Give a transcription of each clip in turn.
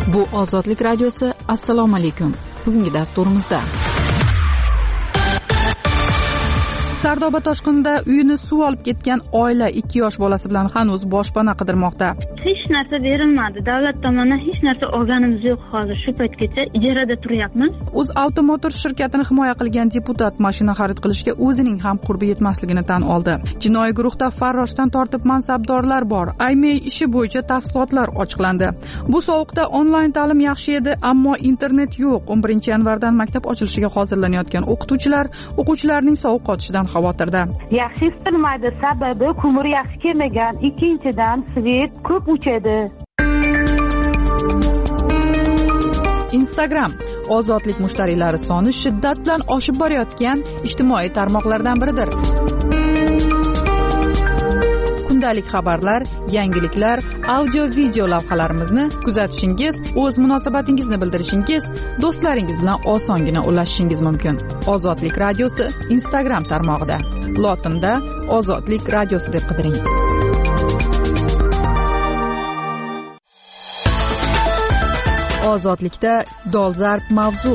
Bu Ozodlik radiosi. Assalomu alaykum. Bugungi dasturimizda Sardoba toshqinida uyini suv olib ketgan oila 2 yosh bolasi bilan hanuz boshpana qidirmoqda. Hech narsa berilmadi. Davlat tomonidan hech narsa olganimiz yo'q hozir. Shu paytgacha ijarada turyapmiz. UzAuto Motors shirkatini himoya qilgan deputat mashina xarid qilishga o'zining ham qurbi yetmasligini tan oldi. Jinoiy guruhda farroshdan tortib mansabdorlar bor. Aymey ishi bo'yicha tafsilotlar ochiqlandi. Bu sovuqda onlayn ta'lim yaxshi edi, ammo internet yo'q. 11-yanvardan maktab ochilishiga hozirlanayotgan o'qituvchilar o'quvchilarning sovuq qotishidan xavotirda. Yaxshi istilmaydi, sababi ko'mir yaxshi kelmagan, ikkinchidan svet ko'p o'chadi. Instagram ozodlik mushtariylari soni shiddat bilan oshib borayotgan ijtimoiy tarmoqlardan biridir. Kundalik xabarlar, yangiliklar, audio-video lavhalarimizni kuzatishingiz, o'z munosabatingizni bildirishingiz, do'stlaringiz bilan osongina ulashishingiz mumkin. Ozodlik radiosi Instagram tarmog'ida. Lotinda Ozodlik radiosi deb qidiring. Ozodlikda dolzarb mavzu.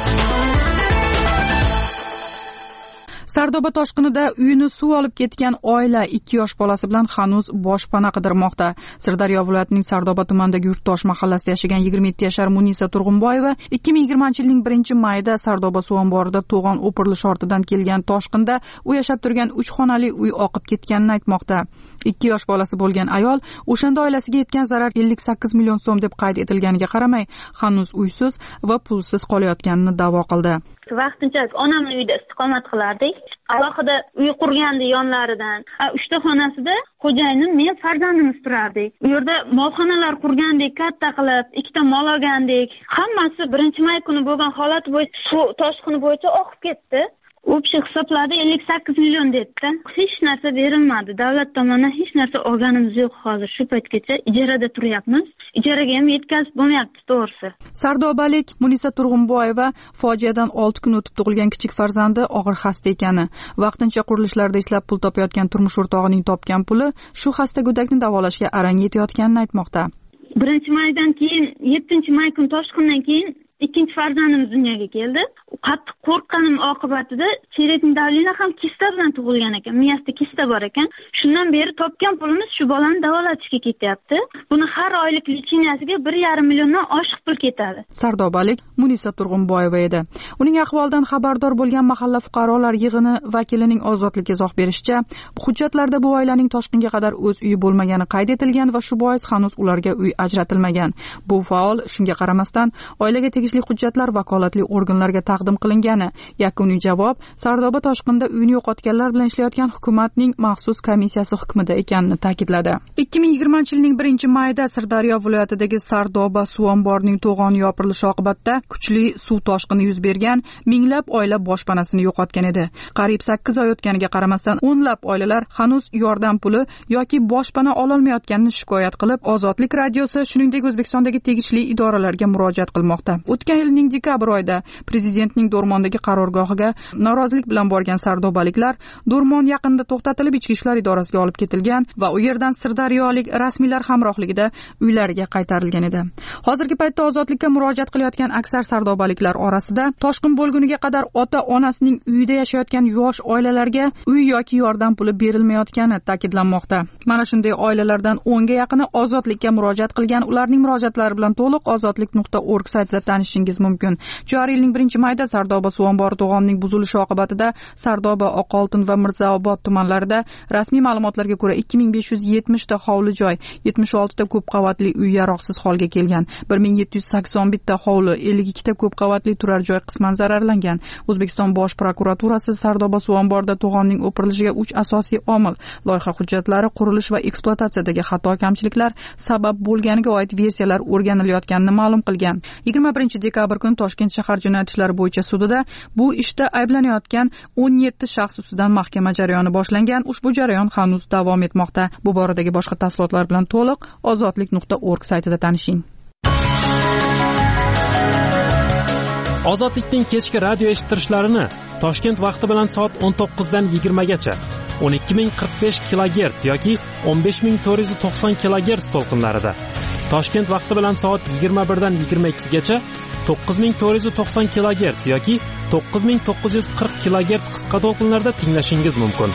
Sardoba toshqinida uyini suv olib ketgan oila 2 yosh bolasi bilan hanuz boshpana qidirmoqda. Sirdaryo viloyatining Sardoba tumanidagi Yurtdosh mahallasida yashagan 27 yashar Munisa Turg'unboyeva 2020-yilning 1-mayida Sardoba suv omborida to'g'on o'pirilishi ortidan kelgan toshqinda u yashab turgan 3 xonali uy oqib ketganini aytmoqda. 2 yosh bolasi bo'lgan ayol o'shanda oilasiga yetgan zarar 58 million so'm deb qayd etilganiga qaramay, hanuz uysiz va pulsiz qolayotganini da'vo qildi. Vaqtinchalik onamning uyida istiqomat qilardik. Alohida uy qurgandi yonlaridan. 3 ta xonasida xo'jayinim, men, farzandimiz turardik. U yerda molxonalar qurgandik, katta qilib, 2 ta mol olgandik. Hammasi 1-may kuni bo'lgan holat bo'yicha suv toshqini bo'yicha oqib ketdi. O'pshi hisobladi 58 million debdi. Hech narsa berilmadi. Davlat tomonidan hech narsa olganimiz yo'q hozir. Shu paytgacha ijarada turyapmiz. Ijaraga ham yetkazib bo'lmayapti, to'g'risi. Sardobalik Munisa Turg'unboyeva fojiadan 6 kun o'tib tug'ilgan kichik farzandi og'ir xasta ekani, vaqtincha qurilishlarda ishlab pul topayotgan turmush o'rtog'ining topgan puli shu xasta go'dakni davolashga arang yetayotganini aytmoqda. 1-maydan keyin 7-may kun toshqindan keyin ikkinchi farzandimiz dunyoga keldi. Qattiq qo'rqqanim oqibatida cherekning davlina ham kista bilan tug'ilgan ekan. Miyasida kista bor ekan. Shundan beri topgan pulimiz shu bolani davolatishga ketyapti. Buni har oylik lichiniyasiga 1,5 milliondan oshiq pul ketadi. Sardobalik Munisa Turg'unboyeva edi. Uning ahvolidan xabardor bo'lgan mahalla fuqarolar yig'ini vakilining Ozodlikka izoh berishicha, hujjatlarda bu oilaning toshqinga qadar o'z uyi bo'lmagani qayd etilgan va shu bois hanuz ularga uy ajratilmagan. Bu faol shunga qaramasdan oilaga tegishli hujjatlar vakolatli organlarga taqdim qilingani. Yakuniy javob Sardoba toshqinida uyini yo'qotganlar bilan ishlayotgan hukumatning maxsus komissiyasi hukmida ekanini ta'kidladi. 2020-yilning 1-mayida Sirdaryo viloyatidagi Sardoba suv omborining to'g'oni yopirilishi oqibatida kuchli suv toshqini yuz bergan, minglab oila boshpanasini yo'qotgan edi. Qariyb 8 oy o'tganiga qaramasdan o'nlab oilalar hanuz yordam puli yoki boshpana ololmayotganini shikoyat qilib, Ozodlik radiosi shuningdek O'zbekistondagi tegishli idoralarga murojaat qilmoqda. O'tgan yilning dekabr oyida prezidentning Do'rmondagi qarorgohiga norozilik bilan borgan sardobaliklar Do'rmon yaqinida to'xtatilib ichki ishlar idorasiga olib ketilgan va u yerdan sirdaryolik rasmiylar hamrohligida uylariga qaytarilgan edi. Hozirgi paytda ozodlikka murojaat qilayotgan aksar sardobaliklar orasida toshqin bo'lguniga qadar ota-onasining uyida yashayotgan yosh oilalarga uy yoki yordam puli berilmayotgani ta'kidlanmoqda. Mana shunday oilalardan 10 ga yaqini ozodlikka murojaat qilgan. Ularning murojaatlari bilan to'liq ozodlik.org saytida tanishishingiz mumkin. Joriy yilning 1-mayida Sardoba suv ombori to'g'onining buzilishi oqibatida Sardoba, Oqoltin va Mirzaobod tumanlarida rasmiy ma'lumotlarga ko'ra 2570 ta hovli joy, 76 ta ko'p qavatli uy yaroqsiz holga kelgan. 1781 ta hovli, 52 ta ko'p qavatli turar joy qisman zararlangan. O'zbekiston Bosh prokuraturasi Sardoba suv omborida to'g'onning o'pirilishiga 3 asosiy omil, loyiha hujjatlari, qurilish va ekspluatatsiyadagi xato kamchiliklar sabab bo'lganiga oid versiyalar o'rganilayotganini ma'lum qilgan. 21-dekabr kuni Toshkent shahar jinoyat ishlari bo'yicha sudida bu ishda ayblanayotgan 17 shaxs ustidan mahkama jarayoni boshlangan. Ushbu jarayon hanuz davom etmoqda. Bu boradagi boshqa tafsilotlar bilan to'liq ozodlik.org saytida tanishing. Ozodlikning kechki radio eshittirishlarini Toshkent vaqti bilan soat 19 dan 20 gacha 12045 kHz yoki 15490 kHz to'lqinlarida Toshkent vaqti bilan soat 21 dan 22 gacha 9490 kHz yoki 9940 kHz qisqa to'lqinlarda tinglashingiz mumkin.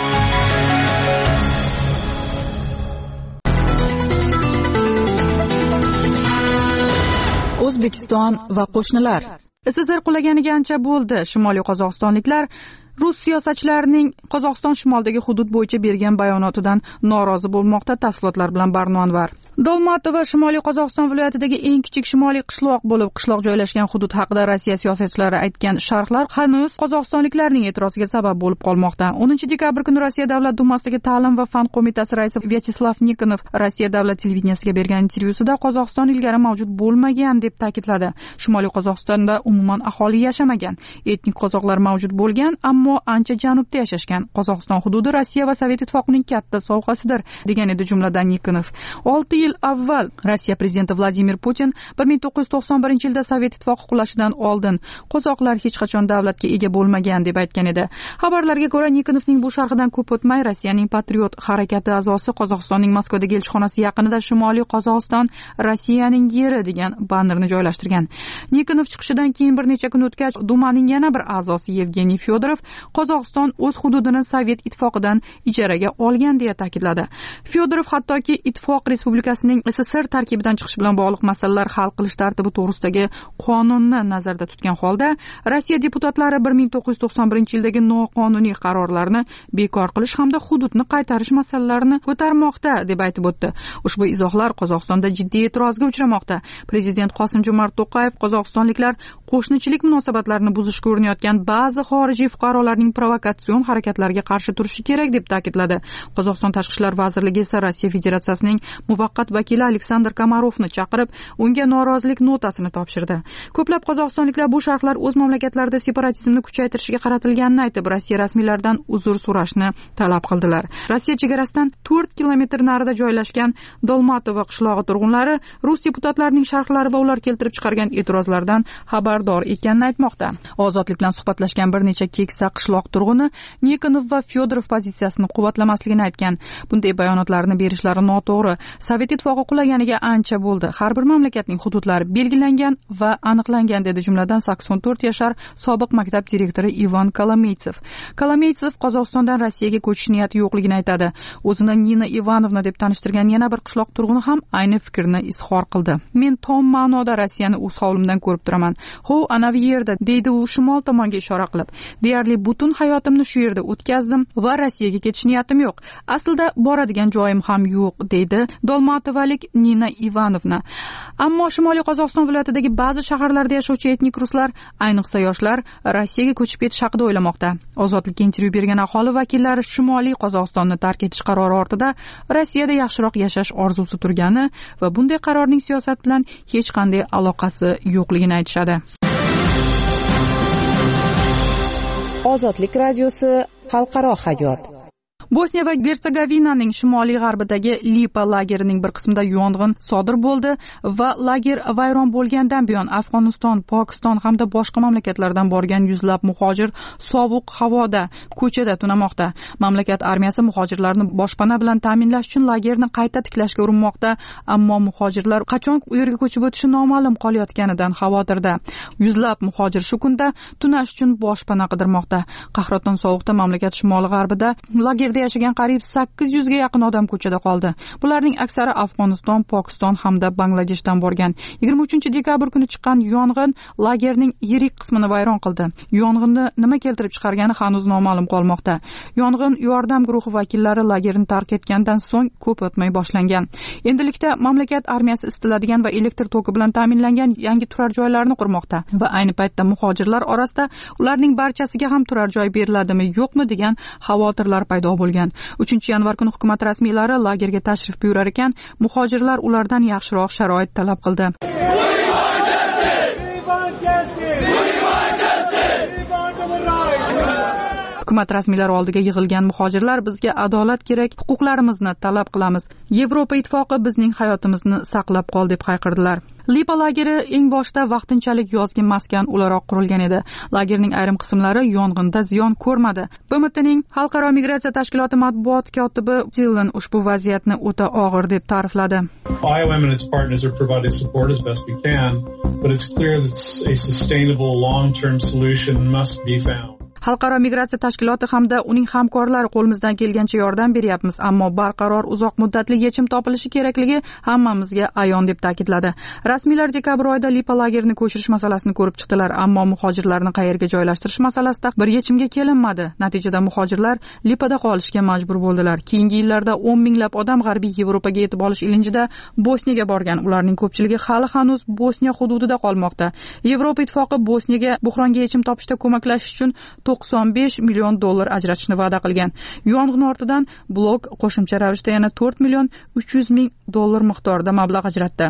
O'zbekiston va qo'shnilar. SSR qulaganiga ancha bo'ldi. Shimoliy qozog'istonliklar Rus siyosatchilarining Qozog'iston shimolidagi hudud bo'yicha bergan bayonotidan norozi bo'lmoqda. Tafsilotlar bilan Barno Anvar. Dolmatova Shimoliy Qozog'iston viloyatidagi eng kichik shimoliy qishloq bo'lib, qishloq joylashgan hudud haqida Rossiya siyosatchilari aytgan sharhlar hanuz qozog'istonliklarning e'tiroziga sabab bo'lib qolmoqda. 10 dekabr kuni Rossiya Davlat dumasidagi Ta'lim va fan qo'mitasi raisi Vyacheslav Nikonov Rossiya davlat televideniyasiga bergan intervyusida Qozog'iston ilgari mavjud bo'lmagan deb ta'kidladi. Shimoliy Qozog'istonda umuman aholi yashamagan, etnik qozoqlar mavjud bo'lgan, ammo ancha janubda yashashgan. Qozog'iston hududi Rossiya va Sovet ittifoqining katta sovg'asidir, degan edi jumladan Nikonov. 6 yil avval Rossiya prezidenti Vladimir Putin 1991-yilda Sovet ittifoqi qulashidan oldin qozoqlar hech qachon davlatga ega bo'lmagan deb aytgan edi. Xabarlarga ko'ra, Nikonovning bu sharhidan ko'p o'tmay Rossiyaning Patriot harakati a'zosi Qozog'istonning Moskvadagi elchixonasi yaqinida Shimoliy Qozog'iston Rossiyaning yeri degan bannerni joylashtirgan. Nikonov chiqishidan keyin bir necha kun o'tgach, Dumaning yana bir a'zosi Yevgeniy Fyodorov Qozog'iston o'z hududini Sovet ittifoqidan ijaraga olgan deya ta'kidladi. Fyodorov hattoki ittifoq respublikasining SSR tarkibidan chiqish bilan bog'liq masalalar hal qilish tartibi to'g'risidagi qonunni nazarda tutgan holda Rossiya deputatlari 1991-yildagi noqonuniy qarorlarni bekor qilish hamda hududni qaytarish masalalarini ko'tarmoqda deb aytib o'tdi. Ushbu izohlar Qozog'istonda jiddiy e'tirozga uchramoqda. Prezident Qosim-Jomart To'qayev qozog'istonliklar qo'shnichilik munosabatlarini buzishga urinayotgan ba'zi xorijiy fuqarolarning provokatsion harakatlariga qarshi turishi kerak deb ta'kidladi. Qozog'iston Tashqi ishlar vazirligi esa Rossiya Federatsiyasining muvaqqat vakili Aleksandr Komarovni chaqirib, unga norozilik notasini topshirdi. Ko'plab qozog'istonliklar bu sharhlar o'z mamlakatlarida separatizmni kuchaytirishga qaratilganini aytib, Rossiya rasmiylaridan uzr so'rashni talab qildilar. Rossiya chegarasidan 4 kilometr narida joylashgan Dolmatova qishlog'i turg'unlari Rus deputatlarining sharhlari va ular keltirib chiqargan e'tirozlardan xabardor ekanini aytmoqda. Ozodlik bilan suhbatlashgan bir necha keksa qishloq turg'uni Nikonov va Fyodorov pozitsiyasini quvvatlamasligini aytgan. Bunday bayonotlarni berishlari noto'g'ri. Sovet ittifoqi qulaganiga ancha bo'ldi. Har bir mamlakatning hududlari belgilangan va aniqlangan, dedi jumladan 84 yashar sobiq maktab direktori Ivan Kolomeytsev. Kolomeytsev Qozog'istondan Rossiyaga ko'chish niyati yo'qligini aytadi. O'zini Nina Ivanovna deb tanishtirgan yana bir qishloq turg'uni ham ayni fikrni izhor qildi. Men tom ma'noda Rossiyani o'z hovlimdan ko'rib turaman. Ho, anavi yerda, deydi u shimol tomonga ishora qilib. Deyarli butun hayotimni shu yerda o'tkazdim va Rossiyaga ketish niyatim yo'q. Aslida boradigan joyim ham yo'q, deydi Dolmatovalik Nina Ivanovna. Ammo Shimoliy Qozog'iston viloyatidagi ba'zi shaharlarda yashovchi etnik ruslar, ayniqsa yoshlar, Rossiyaga ko'chib ketish haqida o'ylamoqda. Ozodlikka intervyu bergan aholi vakillari Shimoliy Qozog'istonni tark etish qarori ortida Rossiyada yaxshiroq yashash orzusi turgani va bunday qarorning siyosat bilan hech qanday aloqasi yo'qligini aytishadi. Ozodlik radiosi xalqaro hayot. Bosniya va Gersegovinaning shimoliy g'arbidagi Lipa lagerining bir qismida yong'in sodir bo'ldi va lager vayron bo'lgandan buyon Afg'oniston, Pokiston hamda boshqa mamlakatlardan borgan yuzlab muhojir sovuq havoda, ko'chada tunamoqda. Mamlakat armiyasi muhojirlarni boshpana bilan ta'minlash uchun lagerni qayta tiklashga urinmoqda, ammo muhojirlar qachon u yerga ko'chib o'tishi noma'lum qolayotganidan xavotirda. Yuzlab muhojir shu kunda tunash uchun boshpana qidirmoqda. Qahraton sovuqda mamlakat shimoli g'arbida lagerda yashagan qariyb 800 ga yaqin odam ko'chada qoldi. Bularning aksari Afg'oniston, Pokiston hamda Bangladeshdan borgan. 23 dekabr kuni chiqqan yong'in lagerning yirik qismini vayron qildi. Yong'inni nima keltirib chiqargani hanuz noma'lum qolmoqda. Yong'in yordam guruhi vakillari lagerni tark etgandan so'ng ko'p o'tmay boshlangan. Endilikda mamlakat armiyasi istiladigan va elektr toki bilan ta'minlangan yangi turar joylarni qurmoqda va ayni paytda muhojirlar orasida ularning barchasiga ham turar joy beriladimi, yo'qmi degan xavotirlar paydo bo'lgan. 3-yanvar kuni hukumat rasmiylari lagerga tashrif buyurar ekan, muhojirlar ulardan yaxshiroq sharoit talab qildi. hukumat rasmiylari oldiga yig'ilgan muhojirlar bizga adolat kerak, huquqlarimizni talab qilamiz, Yevropa ittifoqi bizning hayotimizni saqlab qol deb hayqirdilar. Lipa lageri eng boshda vaqtinchalik yozgi maskan o'laroq qurilgan edi. Lagerning ayrim qismlari yong'inda ziyon ko'rmadi. BMTning Xalqaro migratsiya tashkiloti matbuot kotibi Dylan ushbu vaziyatni o'ta og'ir deb ta'rifladi. IOM and its partners are providing support as best we can, but it's clear that a sustainable long-term solution must be found. Xalqaro migratsiya tashkiloti hamda uning hamkorlari qo'limizdan kelgancha yordam beryapmiz, ammo barqaror uzoq muddatli yechim topilishi kerakligi hammamizga ayon deb ta'kidladi. Rasmiylar dekabr oyida Lipa lagerini ko'chirish masalasini ko'rib chiqdilar, ammo muhojirlarni qayerga joylashtirish masalasida bir yechimga kelinmadi. Natijada muhojirlar Lipada qolishga majbur bo'ldilar. Keyingi yillarda 10 minglab odam G'arbiy Yevropaga yetib olish ilinjida Bosniyaga borgan. Ularning ko'pchiligi hali hanuz Bosniya hududida qolmoqda. Yevropa ittifoqi Bosniyaga buhronga yechim topishda ko'maklashish uchun $95 million ajratishni va'da qilgan. Yong'in ortidan blok qo'shimcha ravishda yana $4,300,000 miqdorida mablag' ajratdi.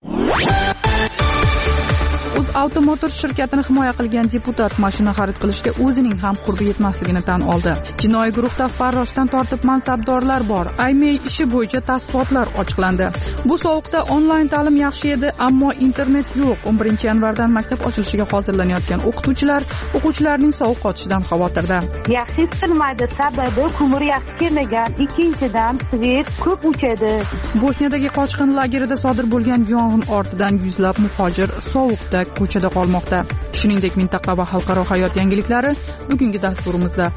Avtomotor shirkatini himoya qilgan deputat mashina xarid qilishga o'zining ham qurbi yetmasligini tan oldi. Jinoiy guruhda farroshdan tortib mansabdorlar bor. Aymey ishi bo'yicha tafsilotlar ochiqlandi. Bu sovuqda onlayn ta'lim yaxshi edi, ammo internet yo'q. 11-yanvardan maktab ochilishiga hozirlanayotgan o'qituvchilar o'quvchilarning sovuq qotishidan xavotirda. Yaxshi istilmaydi, sababi ko'mir yaxshi kelmagan, ikkinchidan svet ko'p o'chadi. Bosniyadagi qochqin lagerida sodir bo'lgan yong'in ortidan yuzlab muhojir sovuqda ko'chada qolmoqda. Shuningdek, mintaqa va xalqaro hayot yangiliklari bugungi dasturimizda.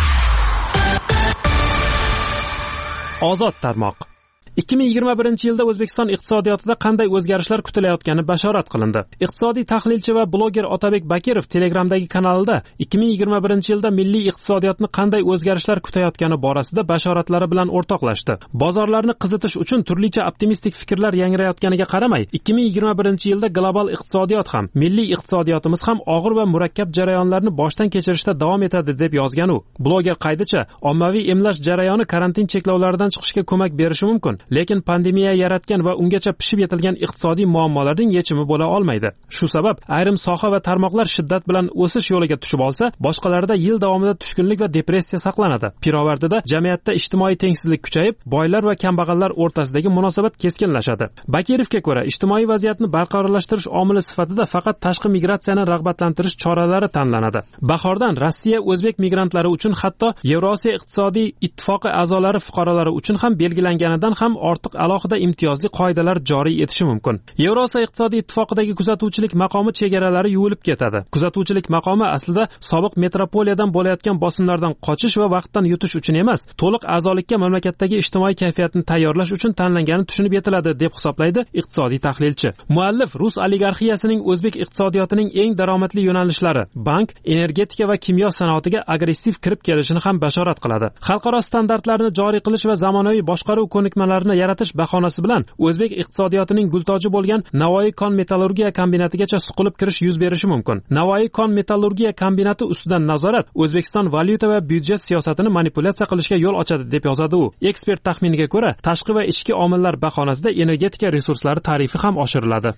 Ozod tarmoq. 2021-yilda O'zbekiston iqtisodiyotida qanday o'zgarishlar kutilayotgani bashorat qilindi. Iqtisodiy tahlilchi va bloger Otabek Bakirov Telegramdagi kanalida 2021-yilda milliy iqtisodiyotni qanday o'zgarishlar kutayotgani borasida bashoratlari bilan o'rtoqlashdi. Bozorlarni qizitish uchun turlicha optimistik fikrlar yangrayotganiga qaramay, 2021-yilda global iqtisodiyot ham, milliy iqtisodiyotimiz ham og'ir va murakkab jarayonlarni boshdan kechirishda davom etadi deb yozgan u. Bloger qaydicha, ommaviy emlash jarayoni karantin cheklovlaridan chiqishga ko'mak berishi mumkin. Lekin pandemiya yaratgan va ungacha pishib yetilgan iqtisodiy muammolarning yechimi bo'la olmaydi. Shu sabab ayrim soha va tarmoqlar shiddat bilan o'sish yo'liga tushib olsa, boshqalarida yil davomida tushkunlik va depressiya saqlanadi. Pirovardida jamiyatda ijtimoiy tengsizlik kuchayib, boylar va kambag'allar o'rtasidagi munosabat keskinlashadi. Bakirovga ko'ra, ijtimoiy vaziyatni barqarorlashtirish omili sifatida faqat tashqi migratsiyani rag'batlantirish choralari tanlanadi. Bahordan Rossiya o'zbek migrantlari uchun, hatto Yevrosiyo iqtisodiy ittifoqi a'zolari fuqarolari uchun ham belgilanganidan ham ortiq alohida imtiyozli qoidalar joriy etishi mumkin. Yevrosiyo iqtisodiy ittifoqidagi kuzatuvchilik maqomi chegaralari yuvilib ketadi. Kuzatuvchilik maqomi aslida sobiq metropoliyadan bo'layotgan bosimlardan qochish va vaqtdan yutish uchun emas, to'liq a'zolikka mamlakatdagi ijtimoiy kayfiyatni tayyorlash uchun tanlangani tushunib yetiladi deb hisoblaydi iqtisodiy tahlilchi. Muallif rus oligarxiyasining o'zbek iqtisodiyotining eng daromadli yo'nalishlari, bank, energetika va kimyo sanoatiga agressiv kirib kelishini ham bashorat qiladi. Xalqaro standartlarni joriy qilish va zamonaviy boshqaruv ko'nikmalarini yaratish bahonasi bilan o'zbek iqtisodiyotining gultoji bo'lgan Navoiy kon metallurgiya kombinatigacha suqilib kirish yuz berishi mumkin. Navoiy kon metallurgiya kombinati ustidan nazorat O'zbekiston valyuta va byudjet siyosatini manipulyatsiya qilishga yo'l ochadi deb yozadi u. Ekspert taxminiga ko'ra, tashqi va ichki omillar bahonasida energetika resurslari tarifi ham oshiriladi.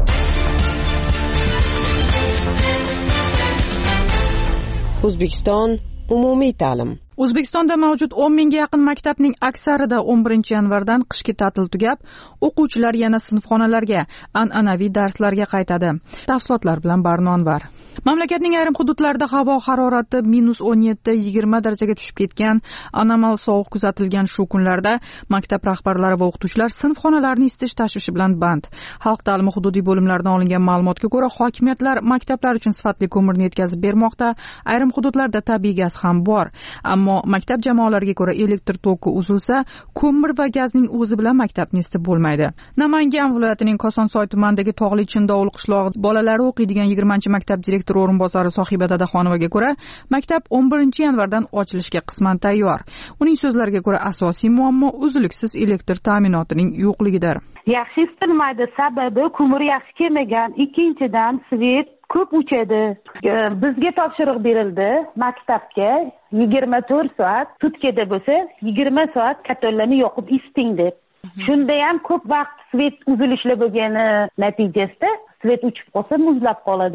O'zbekiston umumiy ta'lim. O'zbekistonda mavjud 10 mingga yaqin maktabning aksarida 11-yanvardan qishki ta'til tugab, o'quvchilar yana sinfxonalarga, an'anaviy darslarga qaytadi. Tafsilotlar bilan Barnonvar. Mamlakatning ayrim hududlarida havo harorati -17-20 darajaga tushib ketgan, anomal sovuq kuzatilgan shu kunlarda maktab rahbarlari va o'qituvchilar sinfxonalarni isitish tashvishi bilan band. Xalq ta'limi hududiy bo'limlaridan olingan ma'lumotga ko'ra, hokimiyatlar maktablar uchun sifatli ko'mirni yetkazib bermoqda. Ayrim hududlarda tabiiy gaz ham bor. Ammo maktab jamoalariga ko'ra elektr toki uzilsa, ko'mir va gazning o'zi bilan maktabni isitib bo'lmaydi. Namangan viloyatining Kosonsoy tumanidagi Tog'li Chindovul qishlog'i bolalari o'qiydigan 20-maktab direktori o'rinbosari Sohiba Dadaxonovaga ko'ra, maktab 11-yanvardan ochilishga qisman tayyor. Uning so'zlariga ko'ra, asosiy muammo uzluksiz elektr ta'minotining yo'qligidir. Yaxshi istilmaydi, sababi ko'mir yaxshi kelmagan, ikkinchidan svet ko'p o'chadi. Bizga topshiriq berildi maktabga 24 soat, sutkada bo'lsa 20 soat katollarni yoqib isiting deb. Shunda ham ko'p vaqt svet uzilishlar bo'lgani natijasida svet o'chib qolsa muzlab qoladi.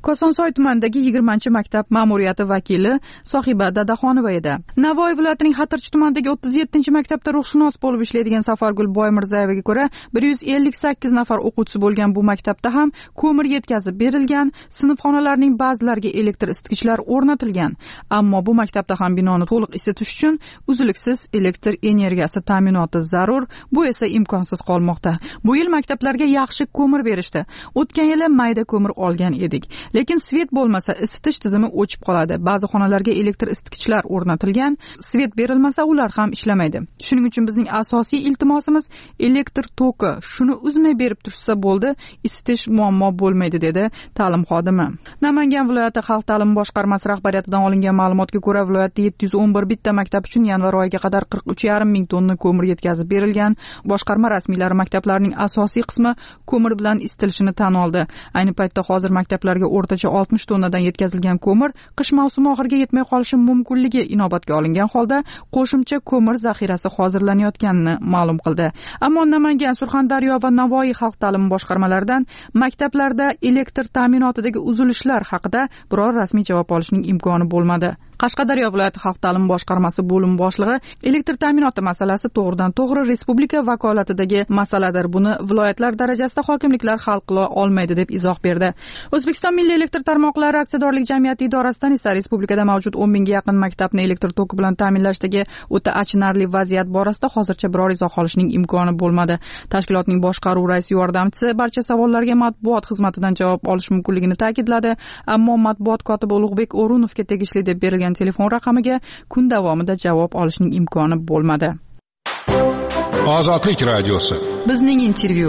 Kosonsoy tumanidagi 20-maktab ma'muriyati vakili Sohiba Dadaxonova edi. Navoiy viloyatining Xatirchi tumanidagi 37-maktabda ruhshunos bo'lib ishlaydigan Safargul Boymirzayevaga ko'ra, 158 nafar o'quvchisi bo'lgan bu maktabda ham ko'mir yetkazib berilgan, sinfxonalarning ba'zilariga elektr isitgichlar o'rnatilgan. Ammo bu maktabda ham binoni to'liq isitish uchun uzluksiz elektr energiyasi ta'minoti zarur, bu esa imkonsiz qolmoqda. Bu yil maktablarga yaxshi ko'mir berishdi. O'tgan yili mayda ko'mir olgan edik. Lekin svet bo'lmasa isitish tizimi o'chib qoladi. Ba'zi xonalarga elektr isitgichlar o'rnatilgan, svet berilmasa ular ham ishlamaydi. Shuning uchun bizning asosiy iltimosimiz elektr toki. Shuni uzmay berib tursa bo'ldi, isitish muammo bo'lmaydi, dedi ta'lim xodimi. Namangan viloyati xalq ta'limi boshqarmasi rahbariyatidan olingan ma'lumotga ko'ra, viloyatda 711 bitta maktab uchun yanvar oyiga qadar 43,5 ming tonna ko'mir yetkazib berilgan. Boshqarma rasmiylari maktablarning asosiy qismi ko'mir bilan isitilishini tan oldi. Ayni paytda hozir maktablarga o'rtacha 60 tonnadan yetkazilgan ko'mir qish mavsumi oxiriga yetmay qolishi mumkinligi inobatga olingan holda qo'shimcha ko'mir zaxirasi hozirlanayotganini ma'lum qildi. Ammo Namangan, Surxondaryo va Navoiy xalq ta'limi boshqarmalaridan maktablarda elektr ta'minotidagi uzilishlar haqida biror rasmiy javob olishning imkoni bo'lmadi. Qashqadaryo viloyati xalq ta'limi boshqarmasi bo'lim boshlig'i elektr ta'minoti masalasi to'g'ridan-to'g'ri respublika vakolatidagi masaladir. Buni viloyatlar darajasida hokimliklar hal qila olmaydi deb izoh berdi. O'zbekiston Milliy elektr tarmoqlari aksiyadorlik jamiyati idorasidan esa respublikada mavjud 10 mingga yaqin maktabni elektr toki bilan ta'minlashdagi o'ta achinarli vaziyat borasida hozircha biror izoh olishning imkoni bo'lmadi. Tashkilotning boshqaruv raisi yordamchisi barcha savollarga matbuot xizmatidan javob olish mumkinligini ta'kidladi, ammo matbuot kotibi Ulug'bek O'runovga tegishli deb berilgan telefon raqamiga kun davomida javob olishning imkoni bo'lmadi. Ozodlik radiosi. Bizning intervyu.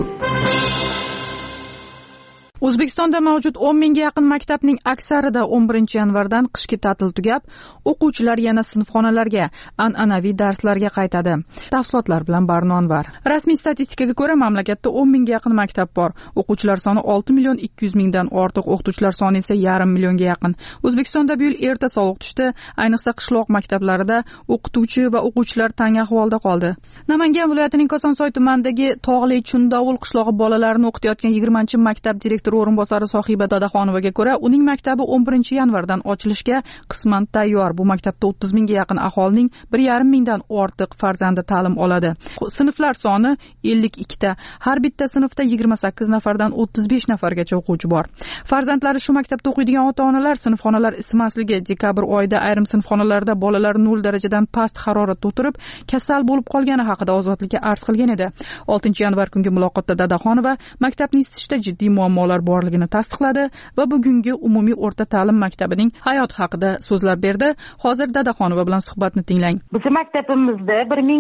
O'zbekistonda mavjud 10 mingga yaqin maktabning aksarida 11-yanvardan qishki ta'til tugab, o'quvchilar yana sinfxonalarga, an'anaviy darslarga qaytadi. Tafsilotlar bilan Barnonvar. Rasmiy statistikaga ko'ra, mamlakatda 10 mingga yaqin maktab bor. O'quvchilar soni 6,2 million ortiq, o'qituvchilar soni esa 1,5 millionga yaqin. O'zbekistonda bu yil erta sovuq tushdi, ayniqsa qishloq maktablarida o'qituvchi va o'quvchilar tang ahvolda qoldi. Namangan viloyatining Kosonsoy tumanidagi Tog'li Chundovul qishlog'i bolalarini o'qitayotgan 20-maktab direktori o'rinbosari Sohiba Dadaxonovaga ko'ra, uning maktabi 11-yanvardan ochilishga qisman tayyor. Bu maktabda 30 mingga yaqin aholining 1,5 mingdan ortiq farzandi ta'lim oladi. Sinflar soni 52 ta. Har bitta sinfda 28 nafardan 35 nafargacha o'quvchi bor. Farzandlari shu maktabda o'qiydigan ota-onalar sinfxonalar ismasligi, dekabr oyida ayrim sinfxonalarda bolalar 0 darajadan past haroratda o'tirib, kasal bo'lib qolgani haqida ozodlikka arz qilgan edi. 6-yanvar kungi muloqotda Dadaxonova maktabni isitishda jiddiy muammolar borligini tasdiqladi va bugungi umumiy o'rta ta'lim maktabining hayoti haqida so'zlab berdi. Hozir Dadaxonova bilan suhbatni tinglang. Bizning maktabimizda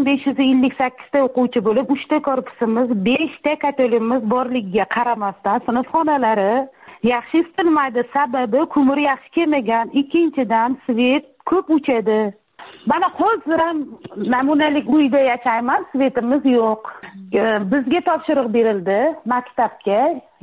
1558 ta o'quvchi bo'lib, 3 ta korpusimiz, 5 ta katolimimiz borligiga qaramasdan sinfxonalari yaxshi isitilmaydi. Sababi ko'mir yaxshi kelmagan, ikkinchidan svet ko'p o'chadi. Mana hozir ham namunalik uyda yashayman, svetimiz yo'q. Bizga topshiriq berildi maktabga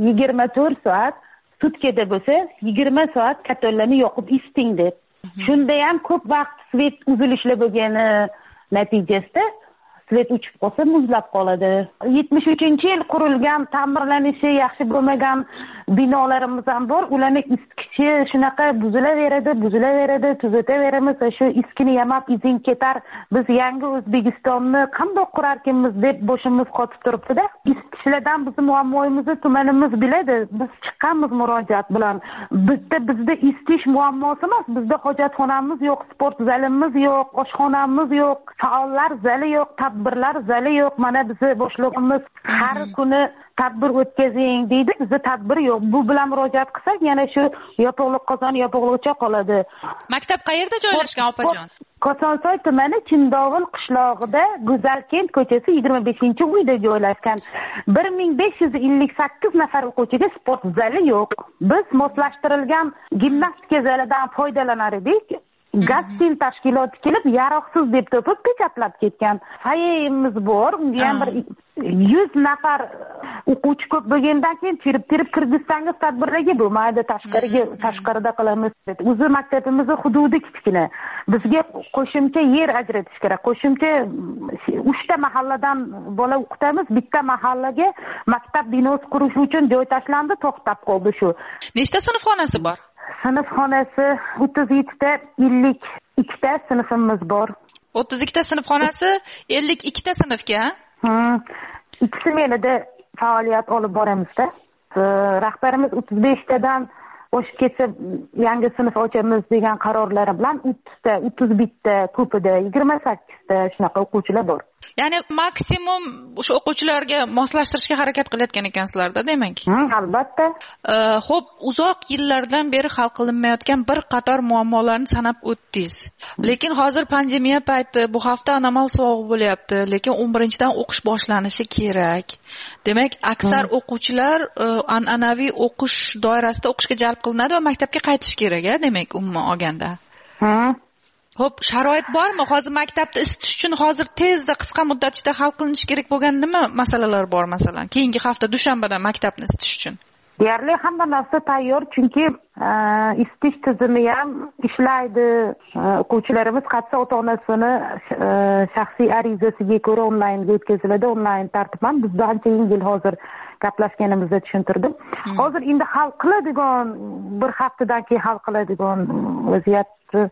24 soat, sutkada bo'lsa 20 soat katollarni yoqib isiting deb. Shunda ham ko'p vaqt svet uzilishli bo'lgani natijasida svet o'chib qolsa muzlab qoladi. 73-yil qurilgan, ta'mirlanishi yaxshi bo'lmagan binolarimiz ham bor. Ularning isitgichi shunaqa buzilaveradi, tuzataveramiz. Shu iskini yamab izing ketar. Biz yangi O'zbekistonni qanday qurarkanmiz deb boshimiz qotib turibdi-da. Isitgichlardan bizning muammomizni tumanimiz biladi. Biz chiqqanmiz murojaat bilan. Bizda isitish muammosi emas, bizda hojatxonamiz yo'q, sport zalimiz yo'q, oshxonamiz yo'q, faollar zali yo'q, tadbirlar zali yo'q. Mana bizni boshlig'imiz har kuni tadbir o'tkazing deydi, bizda tadbir yo'q. Bu bilan murojaat qilsak, yana shu yopiqliq qozon yopiqligicha qoladi. Maktab qayerda joylashgan opajon? Kosonsoy tumani Chindovul qishlog'ida Go'zalkent ko'chasi 25-uyda joylashgan. 1558 nafar o'quvchiga sport zali yo'q. Biz moslashtirilgan gimnastika zalidan foydalanar edik. Gaztil tashkiloti kelib, yaroqsiz deb topib pechatlab ketgan. Hayemiz bor, unga ham bir 100 nafar o'quvchi ko'p bo'lgandan keyin terib kirgizsangiz tadbirlarga bo'lmaydi, tashqarida qilamiz. O'zi maktabimizni hududi kichkina. Bizga qo'shimcha yer ajratish kerak. Qo'shimcha 3 ta mahalladan bola o'qitamiz, bitta mahallaga maktab binosi qurish uchun joy tashlandi, to'xtab qoldi shu. Nechta sinfxonasi bor? Sinfxonasi 37 ta, 52 ta sinfimiz bor. 32 ta sinfxonasi 52 ta sinfga? Ikkisi menida faoliyat olib boramizda. Rahbarimiz 35 tadan oshib ketsa yangi sinf ochamiz degan qarorlari bilan 30 ta, 31 ta, ko'pida 28 ta shunaqa o'quvchilar bor. Ya'ni maksimum o'sha o'quvchilarga moslashtirishga harakat qilayotgan ekansizlarda, demak. Albatta. Xo'p, uzoq yillardan beri hal qilinmayotgan bir qator muammolarni sanab o'tdingiz. Lekin hozir pandemiya payti, bu hafta anomal sovuq bo'lyapti, lekin 11-dan o'qish boshlanishi kerak. Demak, aksar o'quvchilar an'anaviy o'qish doirasida o'qishga jalb qilinadi va maktabga qaytish kerak, demak, umuman olganda. Xo'p, sharoit bormi? Hozir maktabni isitish uchun hozir tezda, qisqa muddat ichida hal qilinishi kerak bo'lgan nima masalalar bor, masalan, keyingi hafta dushanbadan maktabni isitish uchun? Deyarli hamma narsa tayyor, chunki isitish tizimi ham ishlaydi. O'quvchilarimiz qaytsa ota-onasini shaxsiy arizasiga ko'ra onlaynga o'tkaziladi, onlayn tartib ham bizda ancha yengil hozir gaplashganimizda tushuntirdim. Hozir endi hal qiladigan, bir haftadan keyin hal qiladigan vaziyatni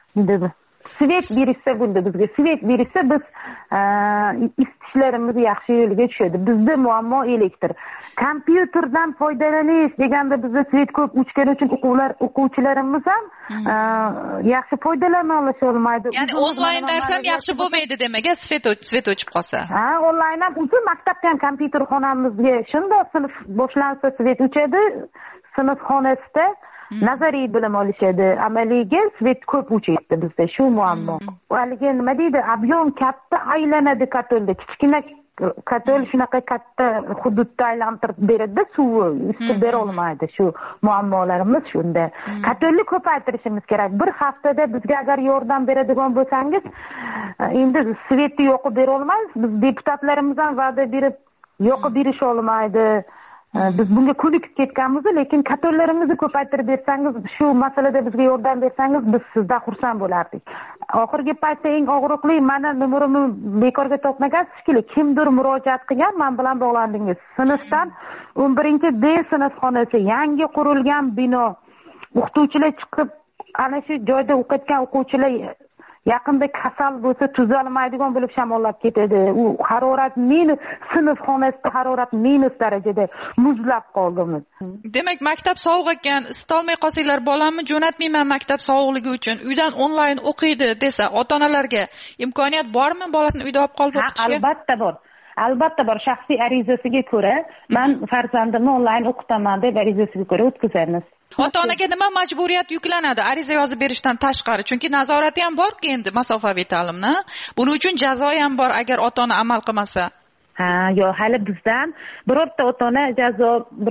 svet berishsa bo'ldi bizga. Svet berishsa biz isitishlarimiz yaxshi yo'lga tushadi. Bizda muammo elektr. Kompyuterdan foydalanish deganda bizda svet ko'p o'chgani uchun o'quvchilarimiz ham yaxshi foydalana olmaydi. Ya'ni onlayn dars ham yaxshi bo'lmaydi demak, svet o'chib qolsa. Onlayn ham o'zi maktabda ham kompyuter xonamizga shunday sinf boshlansa svet o'chadi. Sinf xonasida nazariy bilim olishadi, amaliga svet ko'p o'chayapti bizda, shu muammo. Haligi nima deydi, ob'yom katta aylanadi katolda, kichkina katol shunaqa katta hududda aylantirib beradi, suvi isitib bera olmaydi. Shu muammolarimiz shunda. Katolni ko'paytirishimiz kerak. Bir haftada bizga agar yordam beradigan bo'lsangiz, endi svetni yoqib bera olmaymiz. Biz deputatlarimiz ham va'da berib yoqib berish olmaydi. Biz bunga ko'nikib ketganmiz, lekin katollarimizni ko'paytirib bersangiz, shu masalada bizga yordam bersangiz, biz sizdan xursand bo'lardik. Oxirgi paytda eng og'riqli, mana numerimni bekorga topmagansiz shekilli, kimdir murojaat qilgan, men bilan bog'landingiz. Sinfdan 11-B sinfxonasi, yangi qurilgan bino. O'qituvchilar chiqib, ana shu joyda o'qitgan o'quvchilar yaqinda kasal bo'lsa tuzalmaydigan bo'lib shamollab ketadi. U harorat minus, sinfxonasida harorat minus darajada muzlab qoldimiz. Demak, maktab sovuq ekan, isitolmay qolsanglar bolamni jo'natmayman maktab sovuqligi uchun, uydan onlayn o'qiydi desa, ota-onalarga imkoniyat bormi bolasini uyda olib qolib o'qitishga? Albatta bor. Albatta bor. Shaxsiy arizasiga ko'ra, men farzandimni onlayn o'qitaman deb arizasiga ko'ra o'tkazamiz. Ota-onaga nima majburiyat yuklanadi ariza yozib berishdan tashqari? Chunki nazorati ham bor-ku endi masofaviy ta'limni. Buning uchun jazo ham bor agar ota-ona amal qilmasa. Yo'q, hali bizdan birorta ota-ona jazo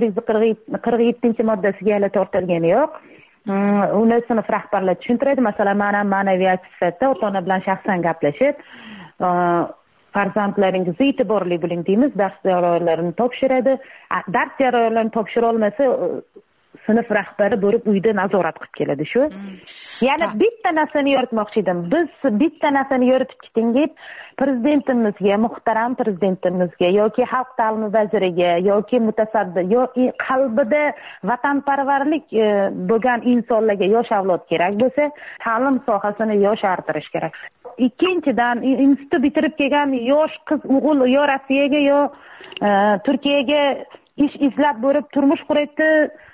147-moddasiga hali tortilgani yo'q. Uni sinf rahbarlari tushuntiradi. Masalan, men ham ma'naviyat sifatida ota-ona bilan shaxsan gaplashib, farzandlaringizni e'tiborli bo'ling deymiz, dars jarayonlarini topshiradi. Dars jarayonlarini topshira olmasa, sinf rahbari bo'lib uyda nazorat qilib keladi shu. Yana bitta narsani yoritmoqchi edim. Biz bitta narsani yoritib ketingib, prezidentimizga, muhtaram prezidentimizga yoki xalq ta'limi vaziriga yoki mutasaddi yoki qalbida vatanparvarlik bo'lgan insonlarga, yosh avlod kerak bo'lsa, ta'lim sohasini yoshartirish kerak. Ikkinchidan, institut bitirib kelgan yosh qiz o'g'il yo Rossiyaga yo Turkiyaga ish izlab borib turmush quraydi,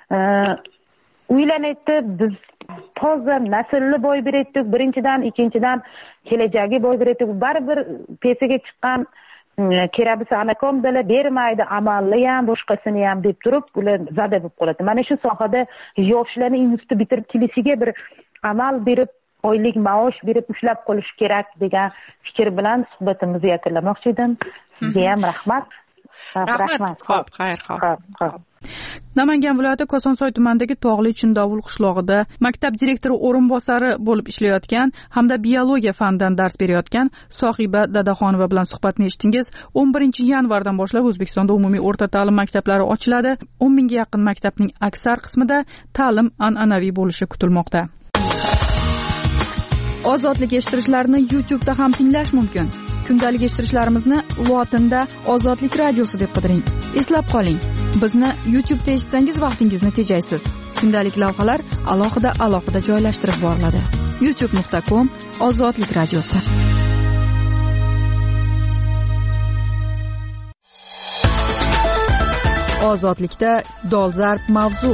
uylanaydi. Biz toza naslni boy beraydik, birinchidan, ikkinchidan kelajagi boy beraydik. Baribir pesaga chiqqan kerabisi anakondalar bermaydi, amalli ham, boshqasini ham deb turib, ular zada bo'lib qoladi. Mana shu sohada yoshlarni institut bitirib kelishiga bir amal berib, oylik maosh berib ushlab qolish kerak degan fikr bilan suhbatimizni yakunlamoqchi edim. Sizga ham rahmat. Rahmat. Xo'p, xayr, xo'p. Namangan viloyati Kosonsoy tumanidagi Tog'li Chindovul qishlog'ida maktab direktori o'rinbosari bo'lib ishlayotgan hamda biologiya fanidan dars berayotgan Sohiba Dadaxonova bilan suhbatni eshitdingiz. 11-yanvardan boshlab O'zbekistonda umumiy o'rta ta'lim maktablari ochiladi. 10 mingga yaqin maktabning aksar qismida ta'lim an'anaviy bo'lishi kutilmoqda. Ozodlik eshittirishlarni YouTube'da ham tinglash mumkin. Kundalik eshittirishlarimizni lotinda Ozodlik radiosi deb qidiring. Eslab qoling, bizni YouTube'da eshitsangiz vaqtingizni tejaysiz. Kundalik lavhalar alohida joylashtirib boriladi. youtube.com Ozodlik radiosi. Ozodlikda dolzarb mavzu.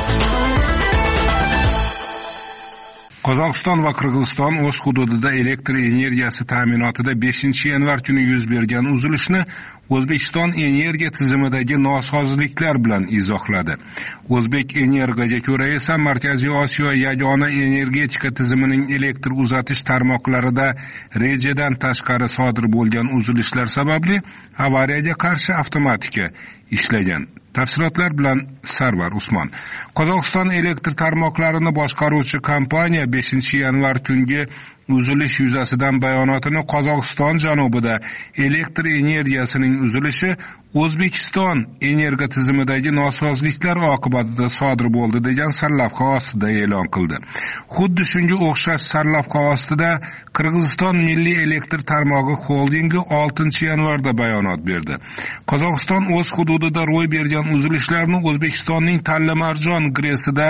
Qozog'iston va Qirg'iziston o'z hududida elektr energiyasi ta'minotida 5-yanvar kuni yuz bergan uzilishni O'zbekiston energiya tizimidagi nosozliklar bilan izohladi. O'zbek Energiyaga ko'ra esa Markaziy Osiyo yagona energetika tizimining elektr uzatish tarmoqlarida rejadan tashqari sodir bo'lgan uzilishlar sababli avariyaga qarshi avtomatika ishlagan. Tafsilotlar bilan Sarvar Usmon. Qozog'iston elektr tarmoqlarini boshqaruvchi kompaniya 5-yanvar kungi uzilish yuzasidan bayonotini Qozog'iston janubida elektr energiyasining uzilishi O'zbekiston energiya tizimidagi nosozliklar oqibatida sodir bo'ldi degan sarlavha ostida e'lon qildi. Xuddi shunga o'xshash sarlavha ostida Qirg'iziston Milliy elektr tarmog'i xoldingi 6-yanvarda bayonot berdi. Qozog'iston o'z hududida ro'y bergan uzilishlarni O'zbekistonning Talla-Marjon gresida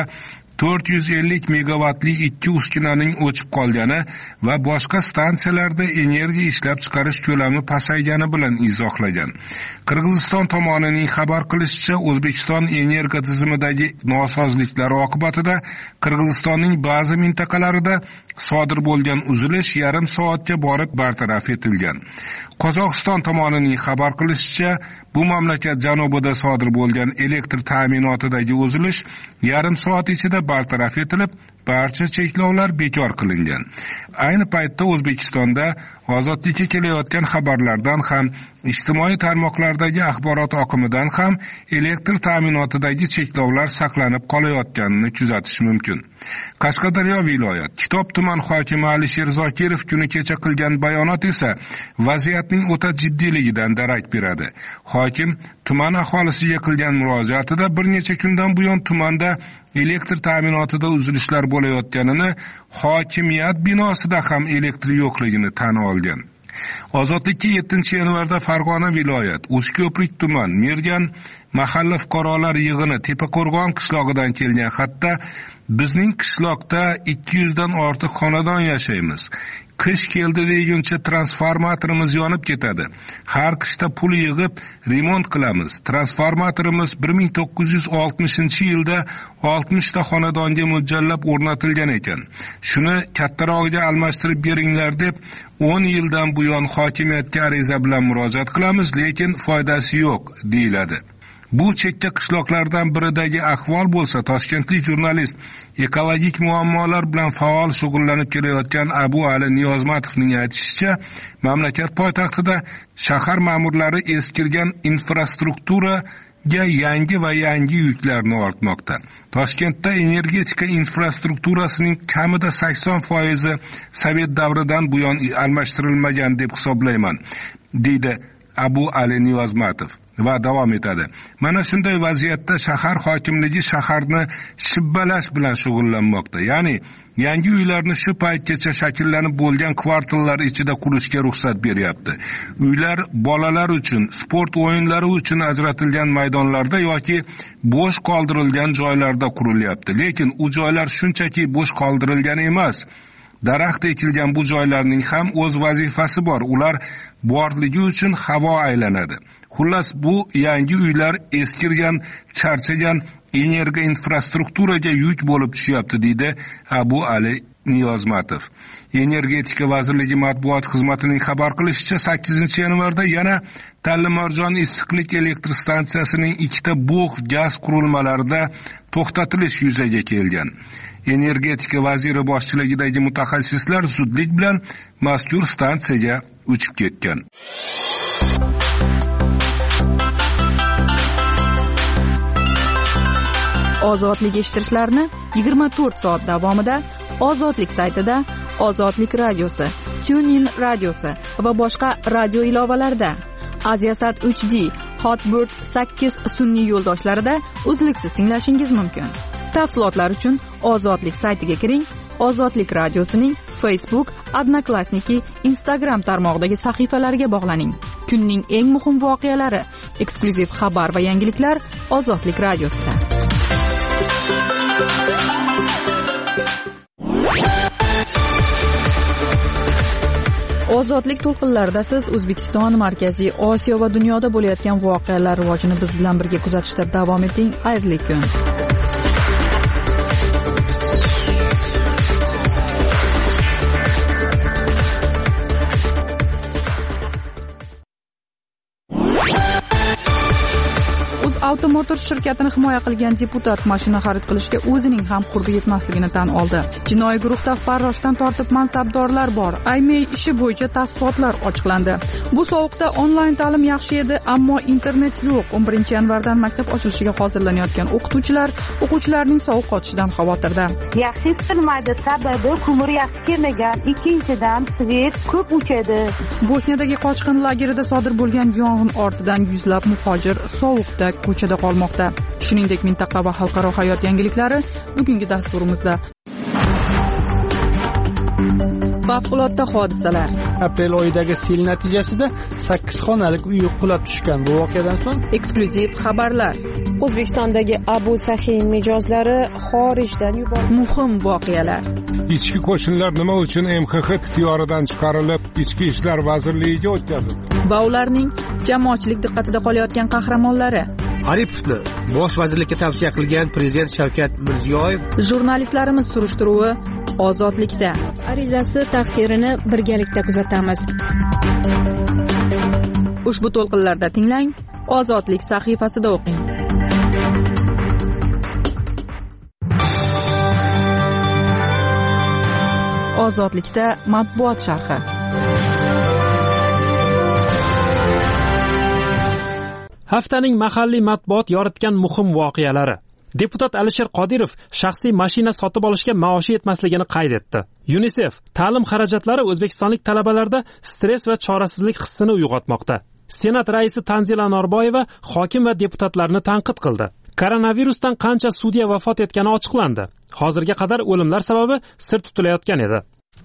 450 megavatli 2 uskunaning o'chib qolgani va boshqa stansiyalarda energiya ishlab chiqarish ko'lami pasaygani bilan izohlagan. Qirg'iziston tomonining xabar qilishicha, O'zbekiston energiya tizimidagi nosozliklar oqibatida Qirg'izistonning ba'zi mintaqalarida sodir bo'lgan uzilish yarim soatga borib bartaraf etilgan. Qozog'iston tomonining xabar qilishicha, bu mamlakat janubida sodir bo'lgan elektr ta'minotidagi uzilish yarim soat ichida bartaraf etilib, barcha cheklovlar bekor qilingan. Ayni paytda O'zbekistonda ozodlikka kelayotgan xabarlardan ham, ijtimoiy tarmoqlardagi axborot oqimidan ham elektr ta'minotidagi cheklovlar saqlanib qolayotganini kuzatish mumkin. Qashqadaryo viloyat Kitob tuman hokimi Alisher Zokirov kuni kecha qilgan bayonot esa vaziyatning o'ta jiddiyligidan darak beradi. Hokim tuman aholisiga qilgan murojaatida bir necha kundan buyon tumanda elektr ta'minotida uzilishlar bo'layotganini, hokimiyat binosida ham elektr yo'qligini tan olgan. Ozodlikka 7-yanvarda Farg'ona viloyat O'zko'prik tuman Mergan mahalla fuqarolar yig'ini Tepaqo'rg'on qishlog'idan kelgan xatda bizning qishloqda 200 dan ortiq xonadon yashaymiz. Qish keldi deguncha transformatorimiz yonib ketadi. Har qishda pul yig'ib remont qilamiz. Transformatorimiz 1960-yilda 60 ta xonadonga mo'ljallab o'rnatilgan ekan. Shuni kattarog'iga almashtirib beringlar deb 10 yildan buyon hokimiyatga ariza bilan murojaat qilamiz, lekin foydasi yo'q, deyiladi. Bu chekka qishloqlardan biridagi ahvol bo'lsa, toshkentlik jurnalist ekologik muammolar bilan faol shug'ullanib kelayotgan Abu Ali Niyozmatovning aytishicha, mamlakat poytaxtida shahar ma'murlari eskirgan infrastrukturaga yangi yuklarni ortmoqda. Toshkentda energetika infrastrukturasining kamida 80% Sovet davridan buyon almashtirilmagan deb hisoblayman, deydi Abu Ali Niyozmatov. Va davom etadi. Mana shunday vaziyatda shahar hokimligi shaharni shibbalash bilan shug'ullanmoqda. Ya'ni yangi uylarni shu paytgacha shakllanib bo'lgan kvartallar ichida qurishga ruxsat beryapti. Uylar bolalar uchun, sport o'yinlari uchun ajratilgan maydonlarda yoki bo'sh qoldirilgan joylarda qurilyapti. Lekin u joylar shunchaki bo'sh qoldirilgan emas. Daraxt ekilgan bu joylarning ham o'z vazifasi bor. Ular borligi uchun havo aylanadi. Xullas, bu yangi uylar eskirgan, charchagan energiya infrastrukturaga yuk bo'lib tushyapti, deydi Abu Ali Niyozmatov. Energetika vazirligi matbuot xizmatining xabar qilishicha, 8-yanvarda yana Talla-Marjon issiqlik elektr stansiyasining 2 ta bug' gaz qurilmalarida to'xtatilish yuzaga kelgan. Energetika vaziri boshchiligidagi mutaxassislar zudlik bilan mazkur stansiyaga uchib ketgan. ozodlik eshittirishlarini 24 soat davomida ozodlik saytida, ozodlik radiosi, TuneIn radiosi va boshqa radio ilovalarida, Aziasat HD, Hotbird 8 sun'iy yo'ldoshlarida uzluksiz tinglashingiz mumkin. Tafsilotlar uchun ozodlik saytiga kiring. Ozodlik radiosining Facebook, Odnoklassniki, Instagram tarmog'idagi sahifalariga bog'laning. Kunning eng muhim voqealari, eksklyuziv xabar va yangiliklar Ozodlik radiosida. Ozodlik to'lqinlarida siz O'zbekiston, Markaziy Osiyo va dunyoda bo'layotgan voqealar rivojini biz bilan birga kuzatishda davom eting. Xayrli kun. Avtomotor shirkatini himoya qilgan deputat mashina xarid qilishga o'zining ham qurbi yetmasligini tan oldi. Jinoiy guruhda farroshdan tortib mansabdorlar bor. IMEI ishi bo'yicha tafsilotlar ochiqlandi. Bu sovuqda onlayn ta'lim yaxshi edi, ammo internet yo'q. 11-yanvardan maktab ochilishiga hozirlanayotgan o'quvchilarning sovuq qotishidan xavotirda. Yaxshi istilmaydi, sababi ko'mir yaxshi kelmagan, ikkinchidan svet ko'p o'chadi. Bosniyadagi qochqin lagerida sodir bo'lgan yong'in ortidan yuzlab muhojir sovuqda ko'chada qolmoqda. Shuningdek, mintaqa va xalqaro hayot yangiliklari bugungi dasturimizda. Favqulodda hodisalar. Aprel oyidagi sel natijasida 8 xonalik uy qulab tushgan. Bu voqeadan so'ng eksklyuziv xabarlar. O'zbekistondagi Abu Sahin mijozlari xorijdan yuborildi. Muhim voqealar. Ichki qo'shinlar nima uchun MXX ixtiyoridan chiqarilib, Ichki ishlar vazirligiga o'tkazildi? Va ularning jamoatchilik diqqatida qolayotgan qahramonlari. Aripovni bosh vazirlikka tavsiya qilgan prezident Shavkat Mirziyoyev. Jurnalistlarimiz surishtiruvi ozodlikda. Arizasi taqdirini birgalikda kuzatamiz. Ushbu to'lqinlarda tinglang, ozodlik sahifasida o'qing. Ozodlikda matbuot sharhi. Haftaning mahalliy matbuot yoritgan muhim voqealari. Deputat Alisher Qodirov shaxsiy mashina sotib olishga maoshi yetmasligini qayd etdi. UNICEF ta'lim xarajatlari o'zbekistonlik talabalarda stress va chorasizlik hissini uyg'otmoqda. Senat raisi Tanzila Norboyeva hokim va deputatlarni tanqid qildi. Koronavirusdan qancha sudya vafot etgani ochiqlandi. Hozirga qadar o'limlar sababi sir tutilayotgan edi.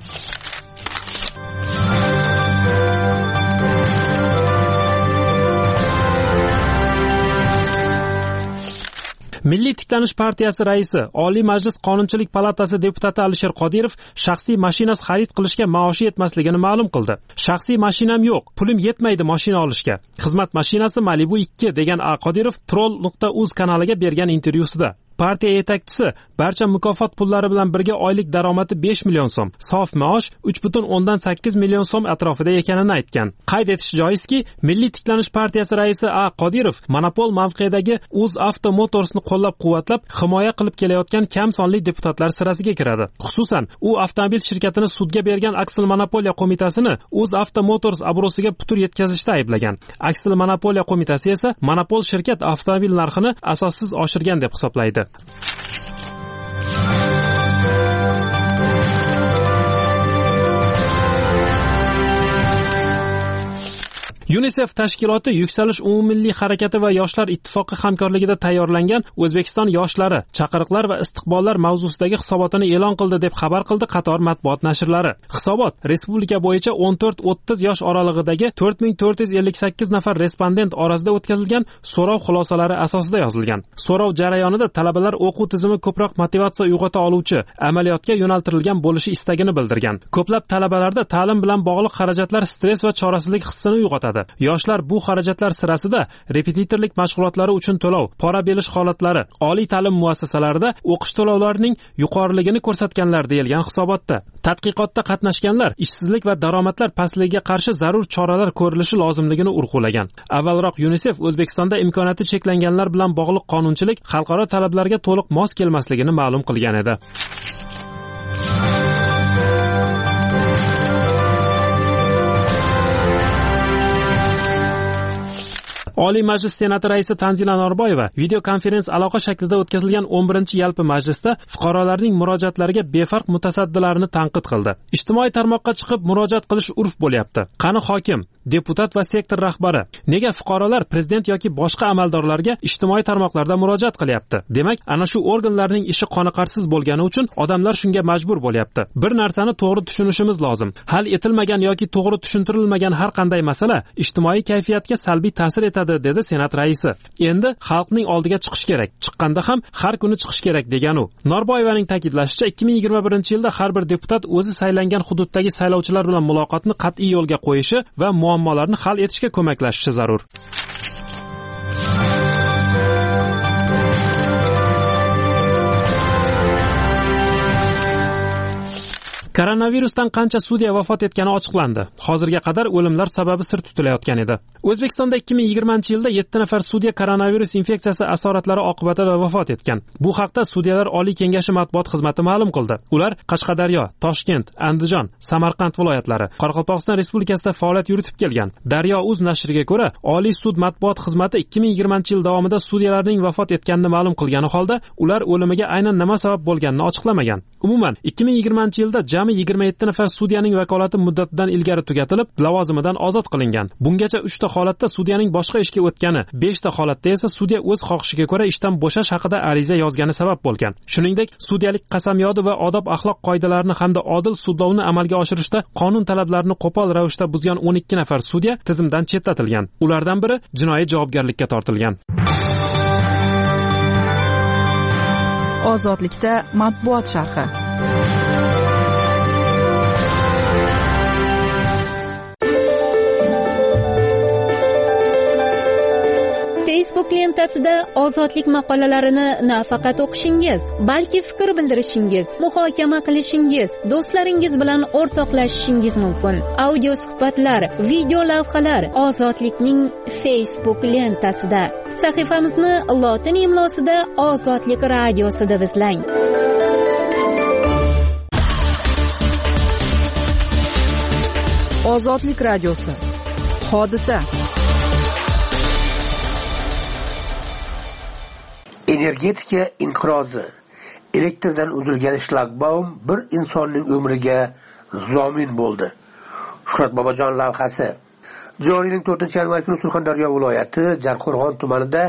Milliy tiklanish partiyasi raisi, Oliy Majlis Qonunchilik palatasi deputati Alisher Qodirov shaxsiy mashinasi xarid qilishga maoshi yetmasligini ma'lum qildi. Shaxsiy mashinam yo'q, pulim yetmaydi mashina olishga. Xizmat mashinasi Malibu 2 degan Qodirov Troll.uz kanaliga bergan intervyusida. Partiya yetakchisi barcha mukofot pullari bilan birga oylik daromadi 5 million so'm, sof maosh 3.8 million so'm atrofida ekanini aytgan. Qayd etish joizki, Milliy tiklanish partiyasi raisi Qodirov monopol mavqedagi UzAvto Motorsni qo'llab-quvvatlab, himoya qilib kelayotgan kam sonli deputatlar sirasiga kiradi. Xususan, u avtomobil shirkatini sudga bergan Aksil monopoliya qo'mitasini UzAvto Motors obro'siga putur yetkazishda ayblagan. Aksil monopoliya qo'mitasi esa monopol shirkat avtomobil narxini asossiz oshirgan deb hisoblaydi. UNICEF tashkiloti Yuksalish umummilliy harakati va yoshlar ittifoqi hamkorligida tayyorlangan O'zbekiston yoshlari, chaqiriqlar va istiqbollar mavzusidagi hisobotini e'lon qildi deb xabar qildi qator matbuot nashrlari. Hisobot respublika bo'yicha 14-30 yosh oralig'idagi 4458 nafar respondent orasida o'tkazilgan so'rov xulosalari asosida yozilgan. So'rov jarayonida talabalar o'quv tizimi ko'proq motivatsiya uyg'ota oluvchi, amaliyotga yo'naltirilgan bo'lishi istagini bildirgan. Ko'plab talabalarda ta'lim bilan bog'liq xarajatlar stress va chorasizlik hissini uyg'otadi. Yoshlar bu xarajatlar sirasida repetitorlik mashg'ulotlari uchun to'lov, pora berish holatlari, oliy ta'lim muassasalarida o'qish to'lovlarining yuqoriligini ko'rsatganlar deyilgan hisobotda. Tadqiqotda qatnashganlar ishsizlik va daromadlar pastligiga qarshi zarur choralar ko'rilishi lozimligini urg'ulagan. Avvalroq UNICEF O'zbekistonda imkoniyati cheklanganlar bilan bog'liq qonunchilik xalqaro talablarga to'liq mos kelmasligini ma'lum qilgan edi. Oliy Majlis Senati raisi Tanzila Norboyeva video konferens aloqa shaklida o'tkazilgan 11-yalpi majlisda fuqarolarning murojaatlariga befarq mutasaddilarni tanqid qildi. Ijtimoiy tarmoqqa chiqib murojaat qilish urf bo'lyapti. Qani hokim, deputat va sektor rahbari, nega fuqarolar prezident yoki boshqa amaldorlarga ijtimoiy tarmoqlarda murojaat qilyapti? Demak, ana shu organlarning ishi qoniqarsiz bo'lgani uchun odamlar shunga majbur bo'lyapti. Bir narsani to'g'ri tushunishimiz lozim. Hal etilmagan yoki to'g'ri tushuntirilmagan har qanday masala ijtimoiy kayfiyatga salbiy ta'sir etadi, dedi Senat raisi. Endi xalqning oldiga chiqish kerak. Chiqqanda ham har kuni chiqish kerak degan u. Norboyevaning ta'kidlashicha, 2021-yilda har bir deputat o'zi saylangan hududdagi saylovchilar bilan muloqotni qat'iy yo'lga qo'yishi va muammolarni hal etishga ko'maklashishi zarur. Koronavirusdan qancha sudya vafot etgani ochiqlandi. Hozirga qadar o'limlar sababi sir tutilayotgan edi. O'zbekistonda 2020-yilda 7 nafar sudya koronavirus infeksiyasi asoratlari oqibatida vafot etgan. Bu haqda Sudyalar Oliy kengashi matbuot xizmati ma'lum qildi. Ular Qashqadaryo, Toshkent, Andijon, Samarqand viloyatlari, Qoraqalpog'iston Respublikasida faoliyat yuritib kelgan. Daryo.uz nashriga ko'ra, Oliy sud matbuot xizmati 2020-yil davomida sudyalarning vafot etganini ma'lum qilgani holda, ular o'limiga aynan nima sabab bo'lganini ochiqlamagan. Umuman, 2020-yilda 27 nafar sudyaning vakolati muddatidan ilgari tugatilib, lavozimidan ozod qilingan. Bungacha 3 ta holatda sudyaning boshqa ishga o'tgani, 5 ta holatda esa sudya o'z xohishiga ko'ra ishdan bo'shash haqida ariza yozgani sabab bo'lgan. Shuningdek, sudyalik qasamyodi va odob axloq qoidalarini hamda odil sudlovni amalga oshirishda qonun talablarini qo'pol ravishda buzgan 12 nafar sudya tizimdan chetlatilgan. Ulardan biri jinoiy javobgarlikka tortilgan. Ozodlikda matbuot sharhi. Facebook lentasida ozodlik maqolalarini nafaqat o'qishingiz, balki fikr bildirishingiz, muhokama qilishingiz, do'stlaringiz bilan o'rtoqlashishingiz mumkin. Audio suhbatlar, video lavhalar ozodlikning Facebook lentasida. Sahifamizni lotin imlosida Ozodlik radiosi deb izlang. Ozodlik radiosi. Hodisa. Energetika inqirozi. Elektrdan uzilgan shlagbaum bir insonning umriga zomin bo'ldi. Shuhrat Bobojon lavhasi. Joriy yilning 4-yanvar kuni Surxondaryo viloyati Jarqo'rg'on tumanida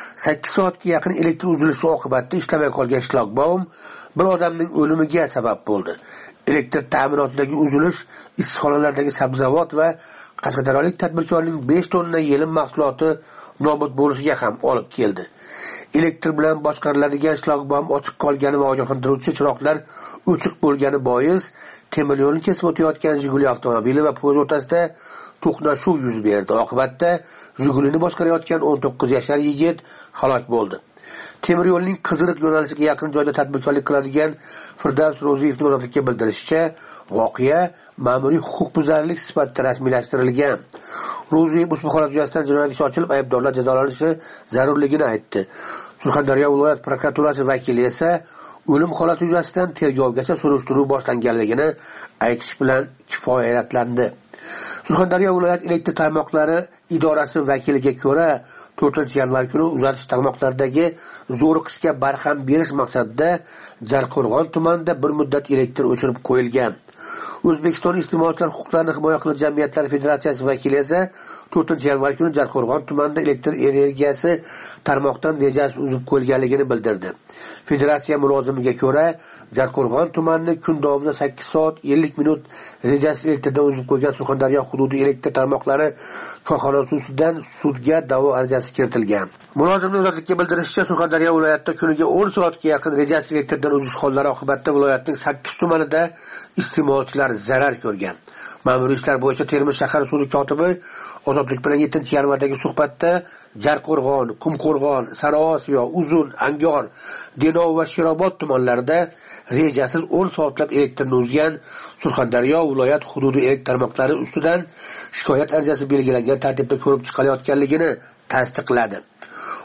8 soatga yaqin elektr uzilishi oqibatida ishlamay qolgan shlagbaum bir odamning o'limiga sabab bo'ldi. Elektr ta'minotidagi uzilish issiqxonalardagi sabzavot va qashqadaryolik tadbirkorning 5 tonna yelim mahsuloti nobud bo'lishiga ham olib keldi. Elektr bilan boshqariladigan shlagbaum ochiq qolgani va ogohlantiruvchi chiroqlar o'chiq bo'lgani bois temir yo'lni kesib o'tayotgan Jiguli avtomobili va poyezd o'rtasida to'qnashuv yuz berdi. Oqibatda Jigulini boshqarayotgan 19 yashar yigit halok bo'ldi. Temir yo'lning Qiziriq yo'nalishiga yaqin joyda tadbirkorlik qiladigan Firdavs Ro'ziyevning o'rnatlikka bildirishicha, voqea ma'muriy huquqbuzarlik sifatida rasmiylashtirilgan. Ro'ziyev ushbu holat yuzasidan jinoyat ishi ochilib, aybdorlar jazolanishi zarurligini aytdi. Surxondaryo viloyat prokuraturasi vakili esa o'lim holati yuzasidan tergovgacha surishtiruv boshlanganligini aytish bilan kifoyatlandi. Surxondaryo viloyat elektr tarmoqlari idorasi vakiliga ko'ra, 4-yanvar kuni uzatish tarmoqlaridagi zo'riqishga barham berish maqsadida Jarqo'rg'on tumanida bir muddat elektr o'chirib qo'yilgan. O'zbekiston iste'molchilar huquqlarini himoya qiluvchi jamiyatlar federatsiyasi vakili esa 4-yanvar kuni Jarqo'rg'on tumanida elektr energiyasi tarmoqdan rejasi uzib qo'yilganligini bildirdi. Federatsiya mulozimiga ko'ra, Jarqo'rg'on tumanini kun davomida 8 soat 50 minut rejasi elektrdan uzib qo'ygan Surxondaryo hududiy elektr tarmoqlari korxonasi ustidan sudga da'vo arizasi kiritilgan. Mulozimning o'zlikka bildirishicha, Surxondaryo viloyatida kuniga 10 soatga yaqin rejasi elektrdan uzish hollari oqibatida viloyatning 8 tumanida iste'molchilar zarar ko'rgan. Ma'muriy ishlar bo'yicha Termiz shahar sudi kotibi Ozodlik bilan 7-yanvardagi suhbatda Jarqo'rg'on, Qumqo'rg'on, Sariosiyo, Uzun, Angor, Denov va Sherobod tumanlarida rejasiz 10 soatlab elektrni uzgan Surxondaryo viloyat hududiy elektr tarmoqlari ustidan shikoyat arizasi belgilangan tartibda ko'rib chiqilayotganligini tasdiqladi.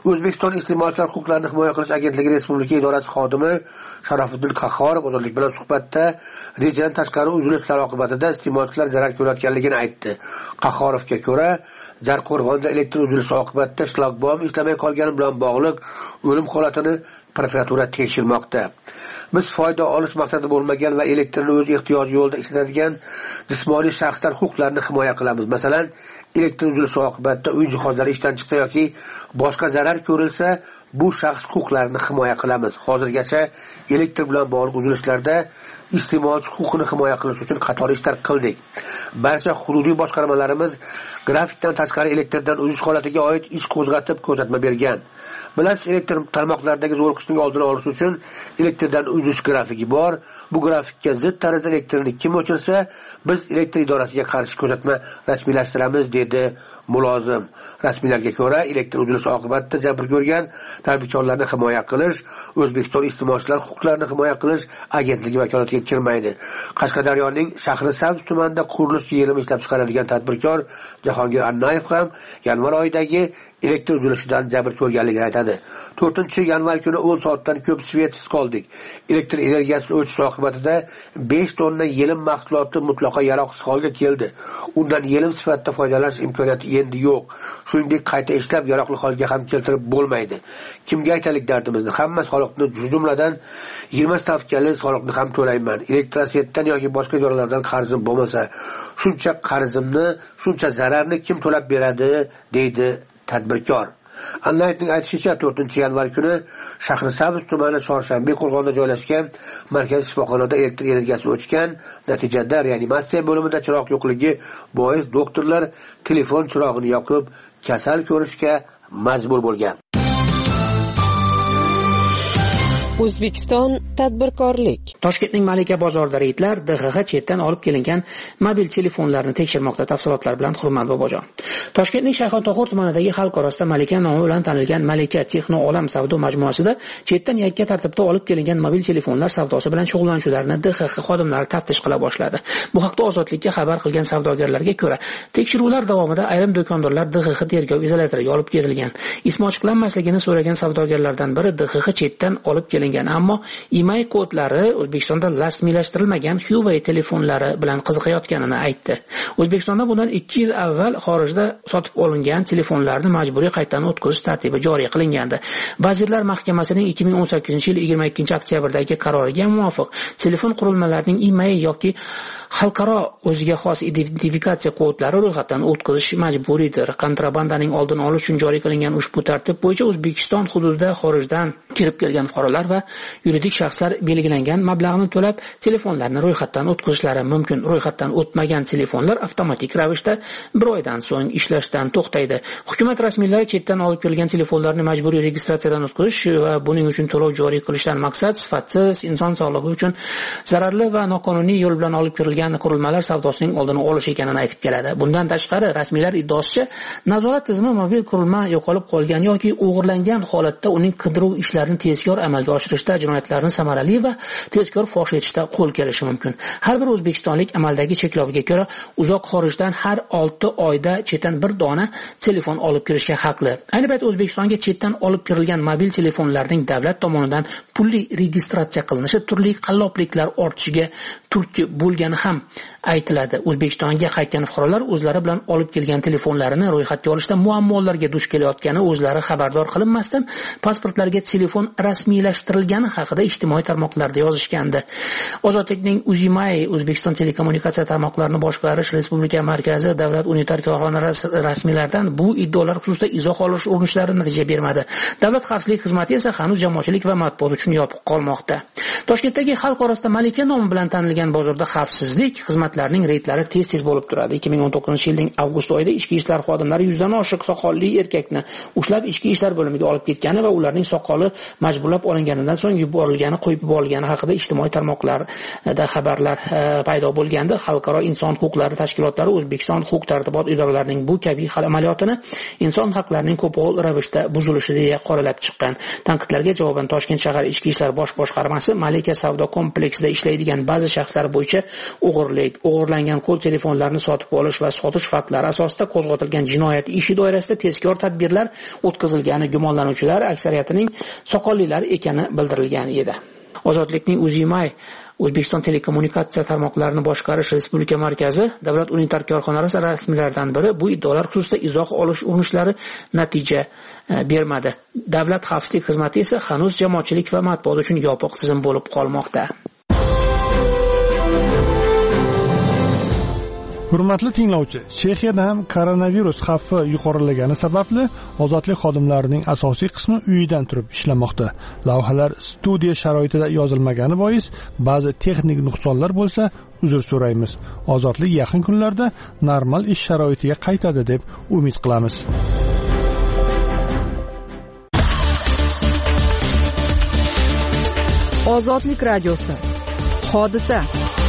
O'zbekiston iste'molchilar huquqlarini himoya qilish agentligi respublika idorasi xodimi Sharofiddin Qahhorov ozodlik bilan suhbatda rejadan tashqari uzilishlar oqibatida iste'molchilar zarar ko'rayotganligini aytdi. Qahhorovga ko'ra, Jarqo'rg'onda elektr uzilishi oqibatida shlagbaum ishlamay qolgani bilan bog'liq o'lim holatini prokuratura tekshirmoqda. Biz foyda olish maqsadi bo'lmagan va elektrni o'z ehtiyoji yo'lida ishlatadigan jismoniy shaxslar huquqlarini himoya qilamiz. Masalan, elektr uzilishi oqibatida uy jihozlari ishdan chiqsa yoki boshqa zarar ko'rilsa, bu shaxs huquqlarini himoya qilamiz. Hozirgacha elektr bilan bog'liq uzilishlarda iste'molchi huquqini himoya qilish uchun qator ishlar qildik. Barcha hududiy boshqarmalarimiz grafikdan tashqari elektrdan uzish holatiga oid ish qo'zg'atib ko'rsatma bergan. Bilasiz, elektr tarmoqlaridagi zo'riqishning oldini olish uchun elektrdan uzish grafiki bor. Bu grafikka zid tarzda elektrni kim o'chirsa, biz elektr idorasiga qarshi ko'rsatma rasmiylashtiramiz, dedi mulozim. Rasmiylarga ko'ra, elektr uzilishi oqibatida jabr ko'rgan tadbirkorlarni himoya qilish O'zbekiston iste'molchilar huquqlarini himoya qilish agentligi vakolatiga kirmaydi. Qashqadaryoning Shahrisabz tumanida qurilish yerimi ishlab chiqaradigan tadbirkor Jahongir Annayev ham yanvar oyidagi elektr uzilishidan jabr ko'rganligini aytadi. 4-yanvar kuni 10 soatdan ko'p svetsiz qoldik. Elektr energiyasi o'chishi oqibatida 5 tonna yelim mahsuloti mutlaqo yaroqsiz holga keldi. Undan yelim sifatida foydalanish imkoniyati endi yo'q. Shuningdek, qayta ishlab yaroqli holga ham keltirib bo'lmaydi. Kimga aytalik dardimizni? Hamma soliqni, jumladan 20 stavkali soliqni ham to'layman. Elektrosiyetdan yoki boshqa idoralardan qarzim bo'lmasa, shuncha qarzimni, shuncha zararni kim to'lab beradi, deydi tadbirkor. Annayevning aytishicha, 4-yanvar kuni Shahrisabz tumani Chorshanbe qo'rg'onida joylashgan markaziy shifoxonada elektr energiyasi o'chgan. Natijada reanimatsiya bo'limida chiroq yo'qligi bois doktorlar telefon chirog'ini yoqib kasal ko'rishga majbur bo'lgan. O'zbekiston tadbirkorlik. Toshkentning Malika bozorida reydlar DXX chetdan olib kelingan mobil telefonlarni tekshirmoqda. Tafsilotlar bilan Hurmat Bobojon. Toshkentning Shayxontohur tumanidagi xalq orasida Malika nomi bilan tanilgan Malika Texno Olam savdo majmuasida chetdan yakka tartibda olib kelingan mobil telefonlar savdosi bilan shug'ullanuvchilarni DXX xodimlari taftish qila boshladi. Bu haqda Ozodlikka xabar qilgan savdogarlarga ko'ra, tekshiruvlar davomida ayrim do'kondorlar DXX tergov izolyatoriga olib ketilgan. Ismi ochiqlanmasligini so'ragan savdogarlardan biri DXX chetdan olib kelingan, ammo IMEI kodlari O'zbekistonda rasmiylashtirilmagan Huawei telefonlari bilan qiziqayotganini aytdi. O'zbekistonda bundan 2 yil avval xorijda sotib olingan telefonlarni majburiy qaytadan o'tkazish tartibi joriy qilingandi. Vazirlar Mahkamasining 2018-yil 22-oktyabrdagi qaroriga muvofiq telefon qurilmalarining IMEI yoki xalqaro o'ziga xos identifikatsiya kodlari ro'yxatdan o'tkazish majburiydir. Kontrabandaning oldini olish uchun joriy qilingan ushbu tartib bo'yicha O'zbekiston hududida xorijdan kirib kelgan fuqarolar va yuridik shaxslar belgilangan mablag'ni to'lab telefonlarni ro'yxatdan o'tkazishlari mumkin. Ro'yxatdan o'tmagan telefonlar avtomatik ravishda 1 oydan so'ng ishlashdan to'xtaydi. Hukumat rasmiylari chetdan olib kelgan telefonlarni majburiy registratsiyadan o'tkazish va buning uchun to'lov joriy qilishdan maqsad sifatsiz, inson sog'lig'i uchun zararli va noqonuniy yo'l bilan olib kirilgan qurilmalar savdosining oldini olish ekanini aytib keladi. Bundan tashqari, rasmiylar iddaosicha, nazorat tizimi mobil qurilma yo'qolib qolgan yoki o'g'irlangan holatda uning qidiruv ishlarini tezkor amalga oshirishda, jinoyatlarni samarali va tezkor fosh etishda qo'l kelishi mumkin. Har bir o'zbekistonlik amaldagi cheklovga ko'ra uzoq xorijdan har 6 oyda chetdan 1 dona telefon olib kirishga haqli. Ayni paytda O'zbekistonga chetdan olib kirilgan mobil telefonlarning davlat tomonidan pulli registratsiya qilinishi turli qallobliklar ortishiga turtki bo'lgani ham aytiladi. O'zbekistonga qaytgan fuqarolar o'zlari bilan olib kelgan telefonlarini ro'yxatga olishda muammolarga duch kelayotgani o'zlari xabardor qilinmasdan pasportlarga telefon rasmiylashtirilgani haqida ijtimoiy tarmoqlarda yozishgandi. Ozodlikning UZIMAI O'zbekiston telekommunikatsiya tarmoqlarini boshqarish respublika markazi davlat unitar korxonasi rasmiylaridan bu iddaolar xususida izoh olish urinishlari natija bermadi. Davlat xavfsizlik xizmati esa hanuz jamoatchilik va matbuot uchun yopiq qolmoqda. Toshkentdagi xalq orasida Malika nomi bilan tanilgan bozorda xavfsizlik xizmatlarining reydlari tez bo'lib turadi. 2019-yilning avgust oyida ichki ishlar xodimlari 100 dan oshiq soqolli erkakni ushlab ichki ishlar bo'limiga olib ketgani va ularning soqoli majburlab olinganidan so'ng yuborilgani, qo'yib yuborilgani haqida ijtimoiy tarmoqlarda xabarlar paydo bo'lgandi. Xalqaro inson huquqlari tashkilotlari O'zbekiston huquq-tartibot idoralarining bu kabi amaliyotini inson haqlarining qo'pol ravishda buzilishi deya qoralab chiqqan. Tanqidlarga javoban Toshkent shahar ichki ishlar bosh boshqarmasi Malika savdo kompleksida ishlaydigan ba'zi shaxslar bo'yicha o'g'irlik, o'g'irlangan qo'l telefonlarini sotib olish va sotish faktlari asosida qo'zg'atilgan jinoyat ishi doirasida tezkor tadbirlar o'tkazilgani gumonlanuvchilar aksariyatining soqollilar ekani bildirilgan edi. Ozodlikning UzIMay O'zbekiston telekommunikatsiya tarmoqlarini boshqarish respublika markazi davlat unitar korxonalari rasmiylaridan biri bu iddaolar xususida izoh olish urinishlari natija bermadi. Davlat xavfsizlik xizmati esa hanuz jamoatchilik va matbuot uchun yopiq tizim bo'lib qolmoqda. Hurmatli tinglovchi, Chexiyada ham koronavirus xavfi yuqorilagani sababli ozodlik xodimlarining asosiy qismi uyidan turib ishlamoqda. Lavhalar studiya sharoitida yozilmagani bois ba'zi texnik nuqsonlar bo'lsa, uzr so'raymiz. Ozodlik yaqin kunlarda normal ish sharoitiga qaytadi deb umid qilamiz. Ozodlik radiosi. Hodisa.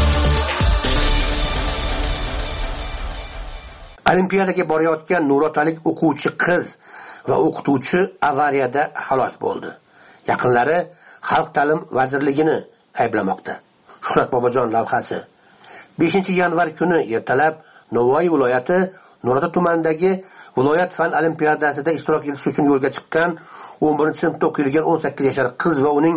Olimpiadaga borayotgan nurotalik o'quvchi qiz va o'qituvchi avariyada halok bo'ldi. Yaqinlari Xalq ta'lim vazirligini ayblamoqda. Shuhrat Bobojon lavhasi. 5-yanvar kuni ertalab Navoiy viloyati Nurota tumanidagi viloyat fan olimpiadasida ishtirok etish uchun yo'lga chiqqan 11-sinfda o'qiydigan 18 yoshli qiz va uning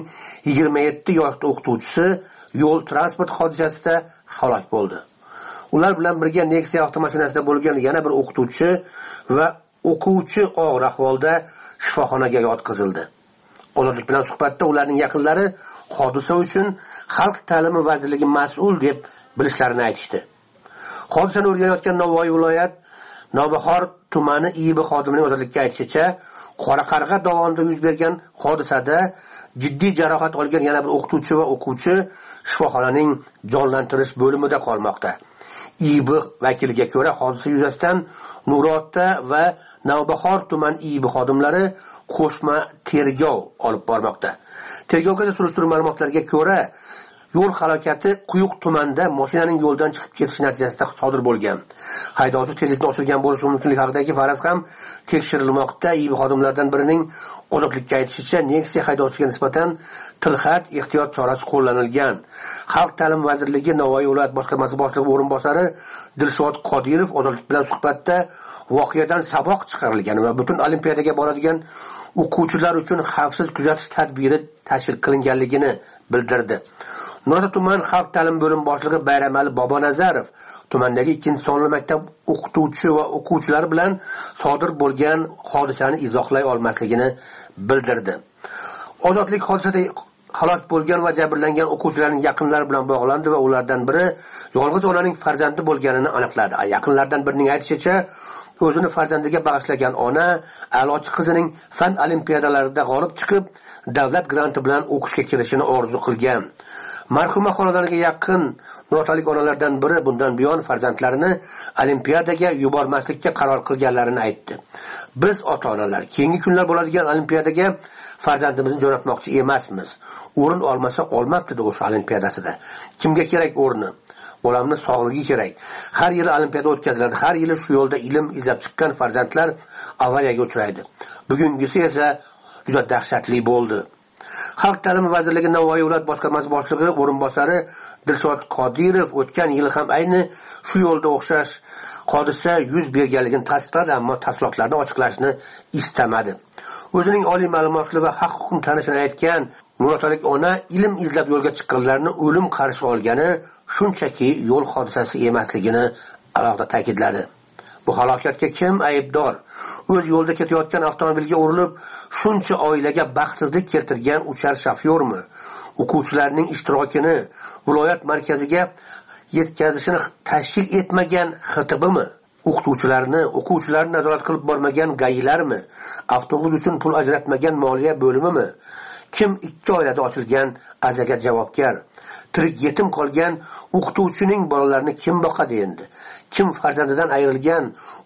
27 yoshli o'qituvchisi yo'l transport hodisasida halok bo'ldi. Ular bilan birga Nexia avtomashinasida bo'lgan yana bir o'qituvchi va o'quvchi og'ir ahvolda shifoxonaga yotqizildi. Ozodlik bilan suhbatda ularning yaqinlari hodisa uchun Xalq ta'limi vazirligi mas'ul deb bilishlarini aytishdi. Hodisani o'rganayotgan Navoiy viloyat Navbahor tumani IIB xodimining ozodlikka aytishicha, Qoraqarg'a dovonida yuz bergan hodisada jiddiy jarohat olgan yana bir o'qituvchi va o'quvchi shifoxonaning jonlantirish bo'limida qolmoqda. IIB vakiliga ko'ra hodisa yuzasidan Nurota va Navbahor tuman IIB xodimlari qo'shma tergov olib bormoqda. Tergovga surishtiruv ma'lumotlariga ko'ra, yo'l halokati Quyuq tumanida mashinaning yo'ldan chiqib ketishi natijasida sodir bo'lgan. Haydovchi tezlikni oshirgan bo'lishi mumkinligi haqidagi faraz ham tekshirilmoqda. IIB xodimlaridan birining ozodlikka aytishicha, Nexia haydovchiga nisbatan tilxat ehtiyot chorasi qo'llanilgan. Xalq ta'limi vazirligi Navoiy viloyat boshqarmasi boshlig'i o'rinbosari Dilshod Qodirov ozodlik bilan suhbatda voqeadan saboq chiqarilgan va butun olimpiadaga boradigan o'quvchilar uchun xavfsiz kuzatish tadbiri tashkil qilinganligini bildirdi. Nurota tuman xalq ta'lim bo'lim boshlig'i Bayramali Bobonazarov tumandagi 2-sonli maktab o'qituvchi va o'quvchilari bilan sodir bo'lgan hodisani izohlay olmasligini bildirdi. Ozodlik hodisada halok bo'lgan va jabrlangan o'quvchilarning yaqinlari bilan bog'landi va ulardan biri yolg'iz onaning farzandi bo'lganini aniqladi. Yaqinlardan birining aytishicha, o'zini farzandiga bag'ishlagan ona a'lochi qizining fan olimpiadalarida g'olib chiqib, davlat granti bilan o'qishga kirishini orzu qilgan. Marhuma xonadoniga yaqin nurotalik onalardan biri bundan buyon farzandlarini olimpiadaga yubormaslikka qaror qilganlarini aytdi. Biz ota-onalar keyingi kunlar bo'ladigan olimpiadaga farzandimizni jo'natmoqchi emasmiz. O'rin olmasa olmabdi o'sha olimpiadasida. Kimga kerak o'rni? Bolamni sog'ligi kerak. Har yili olimpiada o'tkaziladi. Har yili shu yo'lda ilm izlab chiqqan farzandlar avariyaga uchraydi. Bugungisi esa juda dahshatli bo'ldi. Xalq ta'limi vazirligi Navoiy viloyat boshqarmasi boshlig'i o'rinbosari Dilshod Qodirov o'tgan yil ham ayni shu yo'lda o'xshash hodisa yuz berganligini tasdiqladi, ammo tafsilotlarni ochiqlashni istamadi. O'zining oliy ma'lumotli va haq-huquqni tanishini aytgan nurotalik ona ilm izlab yo'lga chiqqanlarni o'lim qarshi olgani shunchaki yo'l hodisasi emasligini alohida ta'kidladi. Bu halokatga kim aybdor? O'z yo'lda ketayotgan avtomobilga urilib, shuncha oilaga baxtsizlik keltirgan uchar shofyormi? O'quvchilarning ishtirokini viloyat markaziga yetkazishini tashkil etmagan XTBmi? O'quvchilarni nazorat qilib bormagan GAIlarmi? Avtobus uchun pul ajratmagan moliya bo'limimi? Kim ikki oilada ochilgan azaga javobgar? Tirik yetim qolgan o'qituvchining bolalarini kim boqadi endi? Kim farzandidan ayrilgan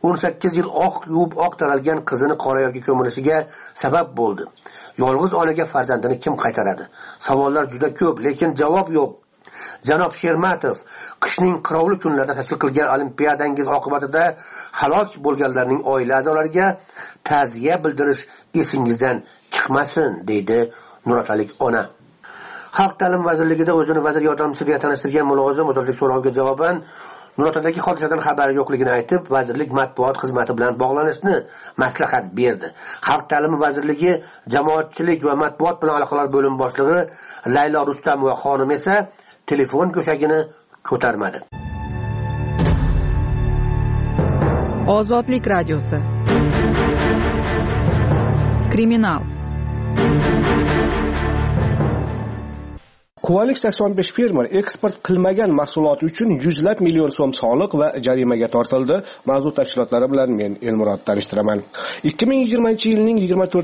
18 yil oq yuvib oq taralgan qizini qora yo'lga ko'milishiga sabab bo'ldi? Yolg'iz onaga farzandini kim qaytaradi? Savollar juda ko'p, lekin javob yo'q. Janob Shermatov, qishning qirovli kunlarida tashkil qilgan olimpiadangiz oqibatida halok bo'lganlarning oila a'zolariga ta'ziya bildirish esingizdan chiqmasin, deydi nurotalik ona. Xalq ta'limi vazirligida o'zini vazir yordamchisi deya tanishtirgan mulozim ozodlik so'roviga javoban Nurotadagi hodisadan xabari yo'qligini aytib, vazirlik matbuot xizmati bilan bog'lanishni maslahat berdi. Xalq ta'limi vazirligi jamoatchilik va matbuot bilan aloqalar bo'limi boshlig'i Laylo Rustamova xonim esa telefon go'shagini ko'tarmadi. Ozodlik radiosi. Kriminal. Quvalik 85 fermer eksport qilmagan mahsuloti uchun 100 million so'm soliq va jarimaga tortildi. Mavzu tafsilotlari bilan men Elmurod tanishtiraman. 2020-yilning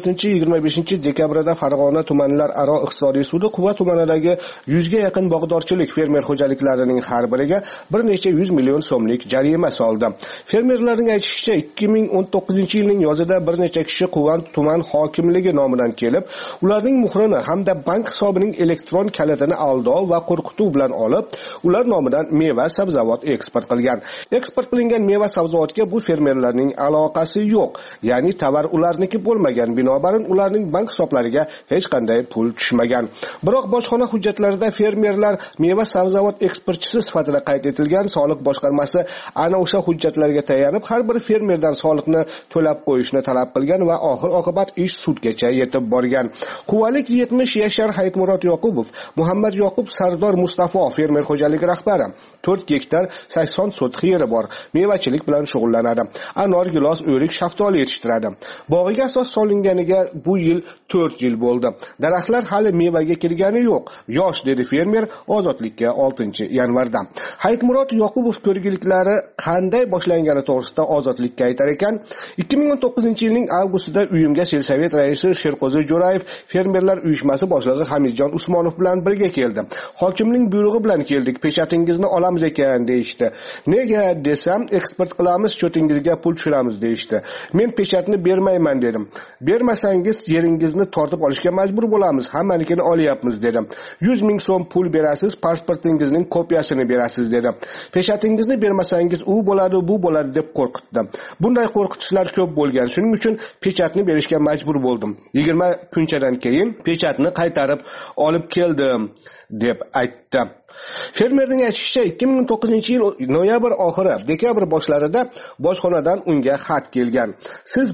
24-25 dekabrida Farg'ona tumanlararo iqtisodiy sudi Quva tumanidagi 100 ga yaqin bog'dorchilik fermer xo'jaliklarining har biriga bir necha 100 million so'mlik jarima soldi. Fermerlarning aytishicha, 2019-yilning yozida bir necha kishi Quva tuman hokimligi nomidan kelib, ularning muhrini hamda bank hisobining elektron kalitini aldov va qo'rqituv bilan olib, ular nomidan meva sabzavot eksport qilgan. Eksport qilingan meva sabzavotga bu fermerlarning aloqasi yo'q, ya'ni tovar ularniki bo'lmagan, binobarin ularning bank hisoblariga hech qanday pul tushmagan. Biroq bojxona hujjatlarida fermerlar meva sabzavot eksportchisi sifatida qayd etilgan. Soliq boshqarmasi ana o'sha hujjatlarga tayanib, har bir fermerdan soliqni to'lab qo'yishni talab qilgan va oxir-oqibat ish sudgacha yetib borgan. Quvalik 70 yashar Hayitmurod Yoqubov Muhammad Yoqub Sardor Mustafo fermer xo'jaligi rahbari 4 gektar 80 sotix yeri bor. Mevachilik bilan shug'ullanadi. Anor, gilos, o'rik, shaftoli yetishtiradi. Bog'iga asos solinganiga bu yil 4 yil bo'ldi. Daraxtlar hali mevaga kirgani yo'q. Yosh, dedi fermer Ozodlikka 6-yanvarda. Hayitmurod Yoqubov ko'rgiliklari qanday boshlangani to'g'risida Ozodlikka aytar ekan, 2019-yilning avgustida uyimga Selsovet raisi Sherqo'zi Jo'rayev fermerlar uyushmasi boshlig'i Hamidjon Usmonov bilan birga keldi. Hokimning buyrug'i bilan keldik, pechatingizni olamiz ekan deyishdi. Nega desam, eksport qilamiz, cho'tingizga pul tushiramiz deyishdi. Men pechatni bermayman dedim. Bermasangiz yeringizni tortib olishga majbur bo'lamiz, hammanikini olyapmiz dedim. 100 ming so'm pul berasiz, pasportingizning kopiyasini berasiz dedim. Pechatingizni bermasangiz u bo'ladi, bu bo'ladi deb qo'rqitdi. Bunday qo'rqitishlar ko'p bo'lgan. Shuning uchun pechatni berishga majbur bo'ldim. 20 kunchadan keyin pechatni qaytarib olib keldim deb aytdi. Fermerning aytishicha, 2009-yil noyabr oxiri, dekabr boshlarida bojxonadan unga xat kelgan. Siz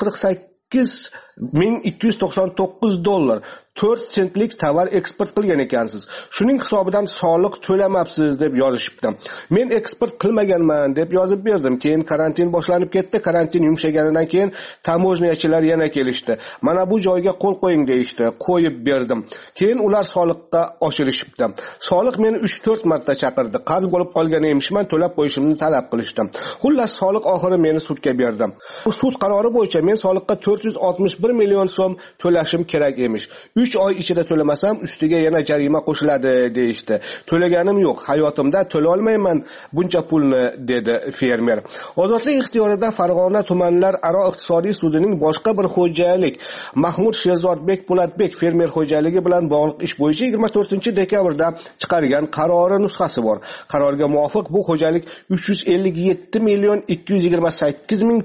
148.299 dollar 4 sentlik tovar eksport qilgan ekansiz. Shuning hisobidan soliq to'lamabsiz deb yozishibdi. Men eksport qilmaganman deb yozib berdim. Keyin karantin boshlanib ketdi. Karantin yumshaganidan keyin tamojniyachilar yana kelishdi. Mana bu joyga qo'l qo'ying deyishdi. Qo'yib berdim. Keyin ular soliqqa oshirishibdi. Soliq meni 3-4 marta chaqirdi. Qarz bo'lib qolgan emishman, to'lab qo'yishimni talab qilishdi. Xullas soliq oxiri meni sudga berdim. Bu sud qarori bo'yicha men soliqqa 461 million so'm to'lashim kerak emish. 3 oy ichida to'lamasam ustiga yana jarima qo'shiladi deyishdi. To'laganim yo'q, hayotimda to'la olmayman buncha pulni, dedi fermer. Ozodlik ixtiyorida Farg'ona tumanlararo iqtisodiy sudining boshqa bir xo'jalik Mahmud Sherzodbek Po'latbek fermer xo'jaligi bilan bog'liq ish bo'yicha 24-dekabrda chiqargan qarori nusxasi bor. Qarorga muvofiq bu xo'jalik 357 million 228 ming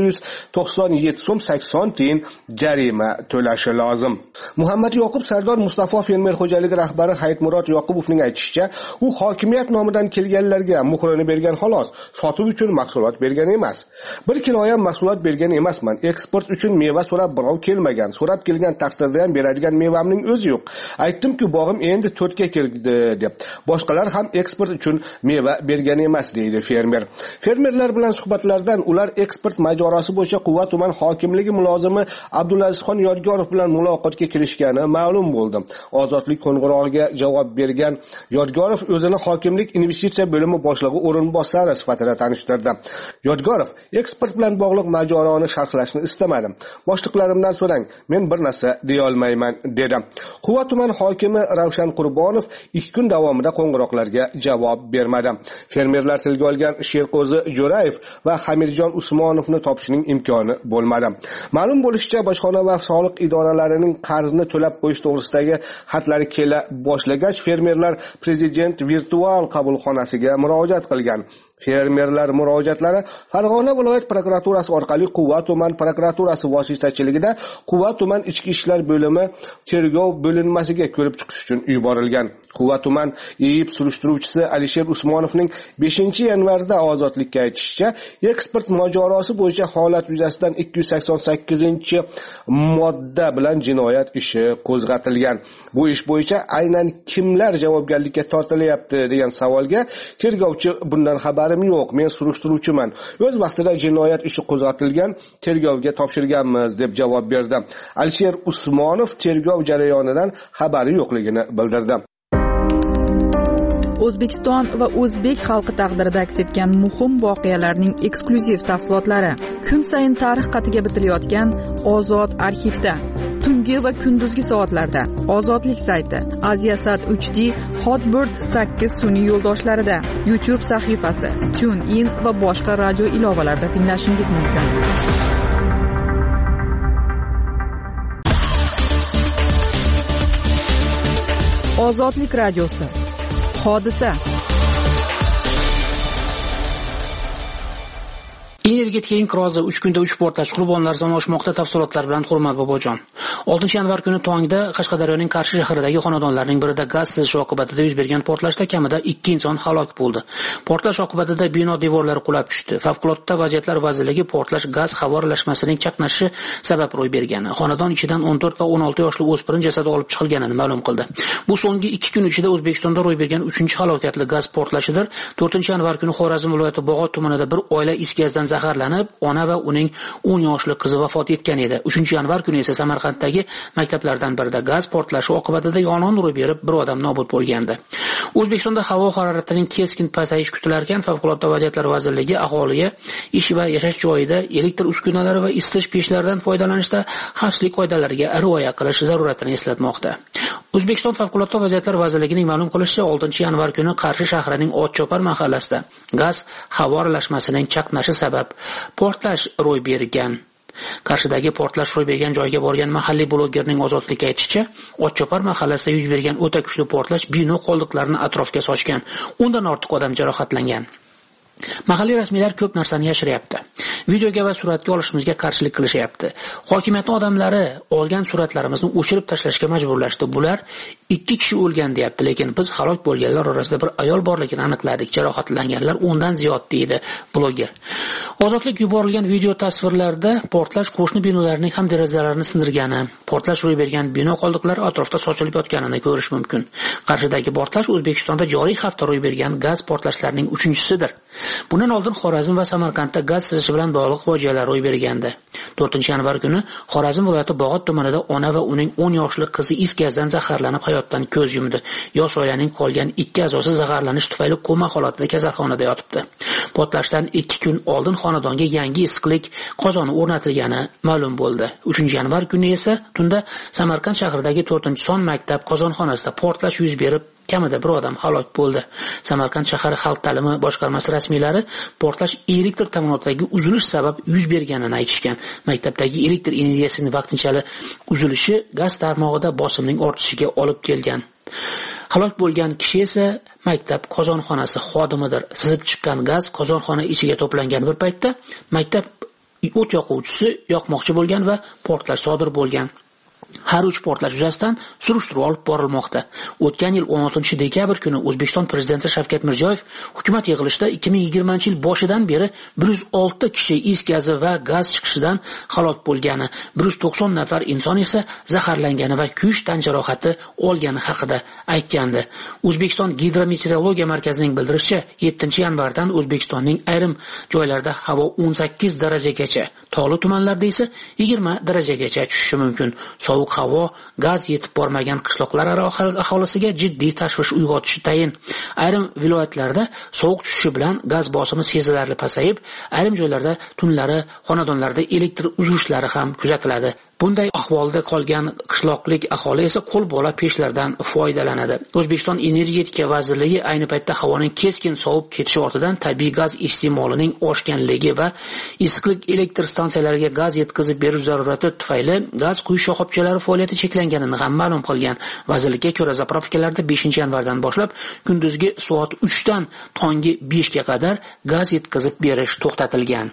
497 so'm 80 tiyin jarima to'lashi lozim. Muhammad Yoqub Sardor Mustafo fermer xo'jaligi rahbari Hayitmurod Yoqubovning aytishicha, u hokimiyat nomidan kelganlarga muhrini bergan xolos, sotuv uchun mahsulot bergan emas. 1 kilo ham mahsulot bergan emasman. Eksport uchun meva so'rab birov kelmagan. So'rab kelgan taqdirda ham beradigan mevamning o'zi yo'q. Aytdim-ku, bog'im endi 4 ga kirdi deb. Boshqalar ham eksport uchun meva bergan emas, deydi fermer. Fermerlar bilan suhbatlardan ular eksport mojarosi bo'yicha Quva tuman hokimligi mulozimi Abdulazizxon Yodgorov bilan muloqotga kirishgani ma'lum bo'ldi. Ozodlik qo'ng'irog'iga javob bergan Yodgorov o'zini hokimlik investitsiya bo'limi boshlig'i o'rinbosari sifatida tanishtirdi. Yodgorov eksport bilan bog'liq mojaroni sharhlashni istamadim. Boshliqlarimdan so'rang, men bir narsa deya olmayman, dedi. Quva tuman hokimi Ravshan Qurbonov 2 kun davomida qo'ng'iroqlarga javob bermadi. Fermerlar tilga olgan Sherqo'zi Jo'rayev va Hamirjon Usmonovni topishning imkoni bo'lmadi. Ma'lum bo'lishicha, bojxona va soliq idoralarining qarzni to'lab qo'yish to'g'risidagi xatlari kela boshlagach, fermerlar prezident virtual qabulxonasiga murojaat qilgan. Fermerlar murojaatlari Farg'ona viloyat prokuraturasi orqali Quva tuman prokuraturasi vositachiligida Quva tuman ichki ishlar bo'limi tergov bo'linmasiga ko'rib chiqish uchun yuborilgan. Quva tuman EIB surishtiruvchisi Alisher Usmonovning 5-yanvarda ozodlikka aytishicha, eksport mojarosi bo'yicha holat yuzasidan 288-modda bilan jinoyat ishi qo'zg'atilgan. Bu ish bo'yicha aynan kimlar javobgarlikka tortilyapti degan savolga tergovchi bundan xabarim yo'q, men surishtiruvchiman. O'z vaqtida jinoyat ishi qo'zg'atilgan, tergovga topshirganmiz deb javob berdi. Alisher Usmonov tergov jarayonidan xabari yo'qligini bildirdi. O'zbekiston va o'zbek xalqi taqdirida aks etgan muhim voqealarning eksklyuziv tafsilotlari kun sayin tarix qatiga bitilayotgan Ozod arxivda. Tungi va kunduzgi soatlarda Ozodlik sayti, Aziasat HD, Hotbird 8 sun'iy yo'ldoshlarida, YouTube sahifasi, TuneIn va boshqa radio ilovalarida tinglashingiz mumkin. Ozodlik radiosi. Hodisa. Energetika inqirozi 3 kunda 3 portlash, qurbonlar soni oshmoqda. Tafsilotlar bilan Hurmat Bobojon. 6-yanvar kuni tongda Qashqadaryoning Qarshi shahridagi xonadonlarning birida gaz sizishi oqibatida yuz bergan portlashda kamida 2 inson halok bo'ldi. Portlash oqibatida bino devorlari qulab tushdi. Favqulodda vaziyatlar vazirligi portlash gaz havo aralashmasining chaqnashi sabab ro'y bergani, xonadon ichidan 14 va 16 yoshli o'spirin jasadi olib chiqilganini ma'lum qildi. Bu so'nggi 2 kun ichida O'zbekistonda ro'y bergan 3-halokatli gaz portlashidir. 4-yanvar kuni Xorazm viloyati Bog'ot tumanida bir oila is gazdan zaharlanib, ona va uning 10 yoshli qizi vafot etgan edi. 3-yanvar kuni esa Samarqanddagi maktablardan birida gaz portlashi oqibatida yong'in ro'y berib, bir odam nobud bo'lgandi. O'zbekistonda havo haroratining keskin pasayishi kutilar ekan, Favqulodda vaziyatlar vazirligi aholiga ish va yashash joyida elektr uskunalari va isitish pechlaridan foydalanishda xavfsizlik qoidalariga rioya qilish zaruratini eslatmoqda. O'zbekiston Favqulodda vaziyatlar vazirligining ma'lum qilishicha, 6-yanvar kuni Qarshi shahrining Otchopar mahallasida gaz havo aralashmasining chaqnashi sabab portlash ro'y bergan. Qarshidagi portlash ro'y bergan joyga borgan mahalliy blogerning Ozodlikka aytishicha, Otchopar mahallasida yuz bergan o'ta kuchli portlash bino qoldiqlarini atrofga sochgan. Undan ortiq odam jarohatlangan. Mahalliy rasmiylar ko'p narsani yashiryapti. Videoga va suratga olishimizga qarshilik qilishyapti. Hokimiyatning odamlari olgan suratlarimizni o'chirib tashlashga majburlashdi. Bular 2 kishi o'lgan deyapti, lekin biz halok bo'lganlar orasida bir ayol borligini aniqladik. Jarohatlanganlar o'ndan ziyod deydi bloger. Ozodlik yuborilgan video tasvirlarda portlash qo'shni binolarning ham derazalarini sindirgani, portlash ro'y bergan bino qoldiqlari atrofda sochilib yotganini ko'rish mumkin. Qarshidagi portlash O'zbekistonda joriy hafta ro'y bergan gaz portlashlarining 3-chisidir. Bundan oldin Xorazm va Samarqandda gaz sizishi bilan bog'liq fojialar ro'y bergandi. 4-yanvar kuni Xorazm viloyati Bog'ot tumanida ona va uning 10 yoshli qizi is gazdan zaharlanib hayotdan ko'z yumdi. Yosh oilaning qolgan 2 a'zosi zaharlanish tufayli koma holatida kasalxonada yotibdi. Portlashdan 2 kun oldin xonadonga yangi issiqlik qozoni o'rnatilgani ma'lum bo'ldi. 3-yanvar kuni esa tunda Samarqand shahridagi 4-son maktab qozonxonasida portlash yuz berib, kamida bir odam halok bo'ldi. Samarqand shahar xalq ta'limi boshqarmasi rasmiylari portlash elektr ta'minotidagi uzilish sabab yuz berganini aytishgan. Maktabdagi elektr energiyasining vaqtinchalik uzilishi gaz tarmog'ida bosimning ortishiga olib kelgan. Halok bo'lgan kishi esa maktab qozonxonasi xodimidir. Sizib chiqqan gaz qozonxona ichiga to'plangan bir paytda maktab o't yoquvchisi yoqmoqchi bo'lgan va portlash sodir bo'lgan. Har 3 portlash yuzasidan surishtiruv olib borilmoqda. O'tgan yil 16-dekabr kuni O'zbekiston prezidenti Shavkat Mirziyoyev hukumat yig'ilishida 2020-yil boshidan beri 106 kishi is gazi va gaz chiqishidan halok bo'lgani, 190 nafar inson esa zaharlangani va kuyish tan jarohati olgani haqida aytgandi. O'zbekiston Gidrometeorologiya markazining bildirishicha, 7-yanvardan O'zbekistonning ayrim joylarida havo 18 darajagacha, tog'li tumanlarda esa 20 darajagacha tushishi mumkin. Sovuq havo, gaz yetib bormagan qishloqlar aholisiga jiddiy tashvish uyg'otishi tayin. Ayrim viloyatlarda sovuq tushishi bilan gaz bosimi sezilarli pasayib, ayrim joylarda tunlari xonadonlarda elektr uzilishlari ham kuzatiladi. Bunday ahvolda qolgan qishloqlik aholi esa qo'l bola pechlardan foydalanadi. O'zbekiston Energetika vazirligi ayni paytda havoning keskin sovib ketishi ortidan tabiiy gaz iste'molining oshganligi va issiqlik elektr stansiyalariga gaz yetkazib berish zarurati tufayli gaz quyish shoxobchalari faoliyati cheklanganini ham ma'lum qilgan. Vazirlikka ko'ra, zapravkalarda 5-yanvardan boshlab kunduzgi soat 3 dan tongi 5 ga qadar gaz yetkazib berish to'xtatilgan.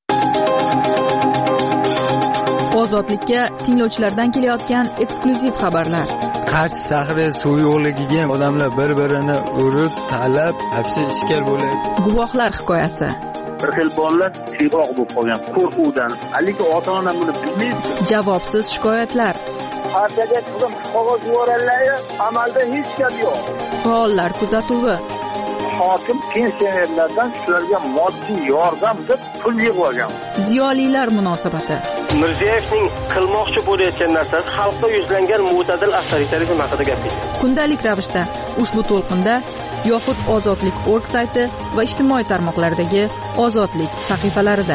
Ozodlikka tinglovchilardan kelayotgan eksklyuziv xabarlar. Qarshi shahri suv yo'qligiga odamlar bir-birini urib, talab, hapsi ishkal bo'ladi. Guvohlar hikoyasi. Bir xil bolalar siyroq bo'lib qolgan qo'rquvdan. Haligi ota-ona buni bilmaydi. Javobsiz shikoyatlar. Partiyaga qilib qog'oz yuborganlar, amalda hech gap yo'q. Faollar kuzatuvi. Hokim pensionerlardan shularga moddiy yordam deb pul yig'ib olgan. Ziyolilar munosabati. Mirziyoyevning qilmoqchi bo'layotgan narsasi xalqqa yuzlangan mo'tadil avtoritarizm haqida gapirdi. Kundalik ravishda ushbu to'lqinda yoxud ozodlik.org sayti va ijtimoiy tarmoqlardagi ozodlik sahifalarida.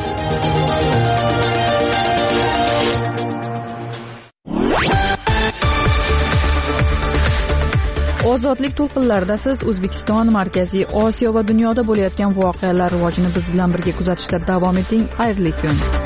Ozodlik to'lqinlarida siz O'zbekiston, Markaziy Osiyo va dunyoda bo'layotgan voqealar rivojini biz bilan birga kuzatishda davom eting. Xayrli kun.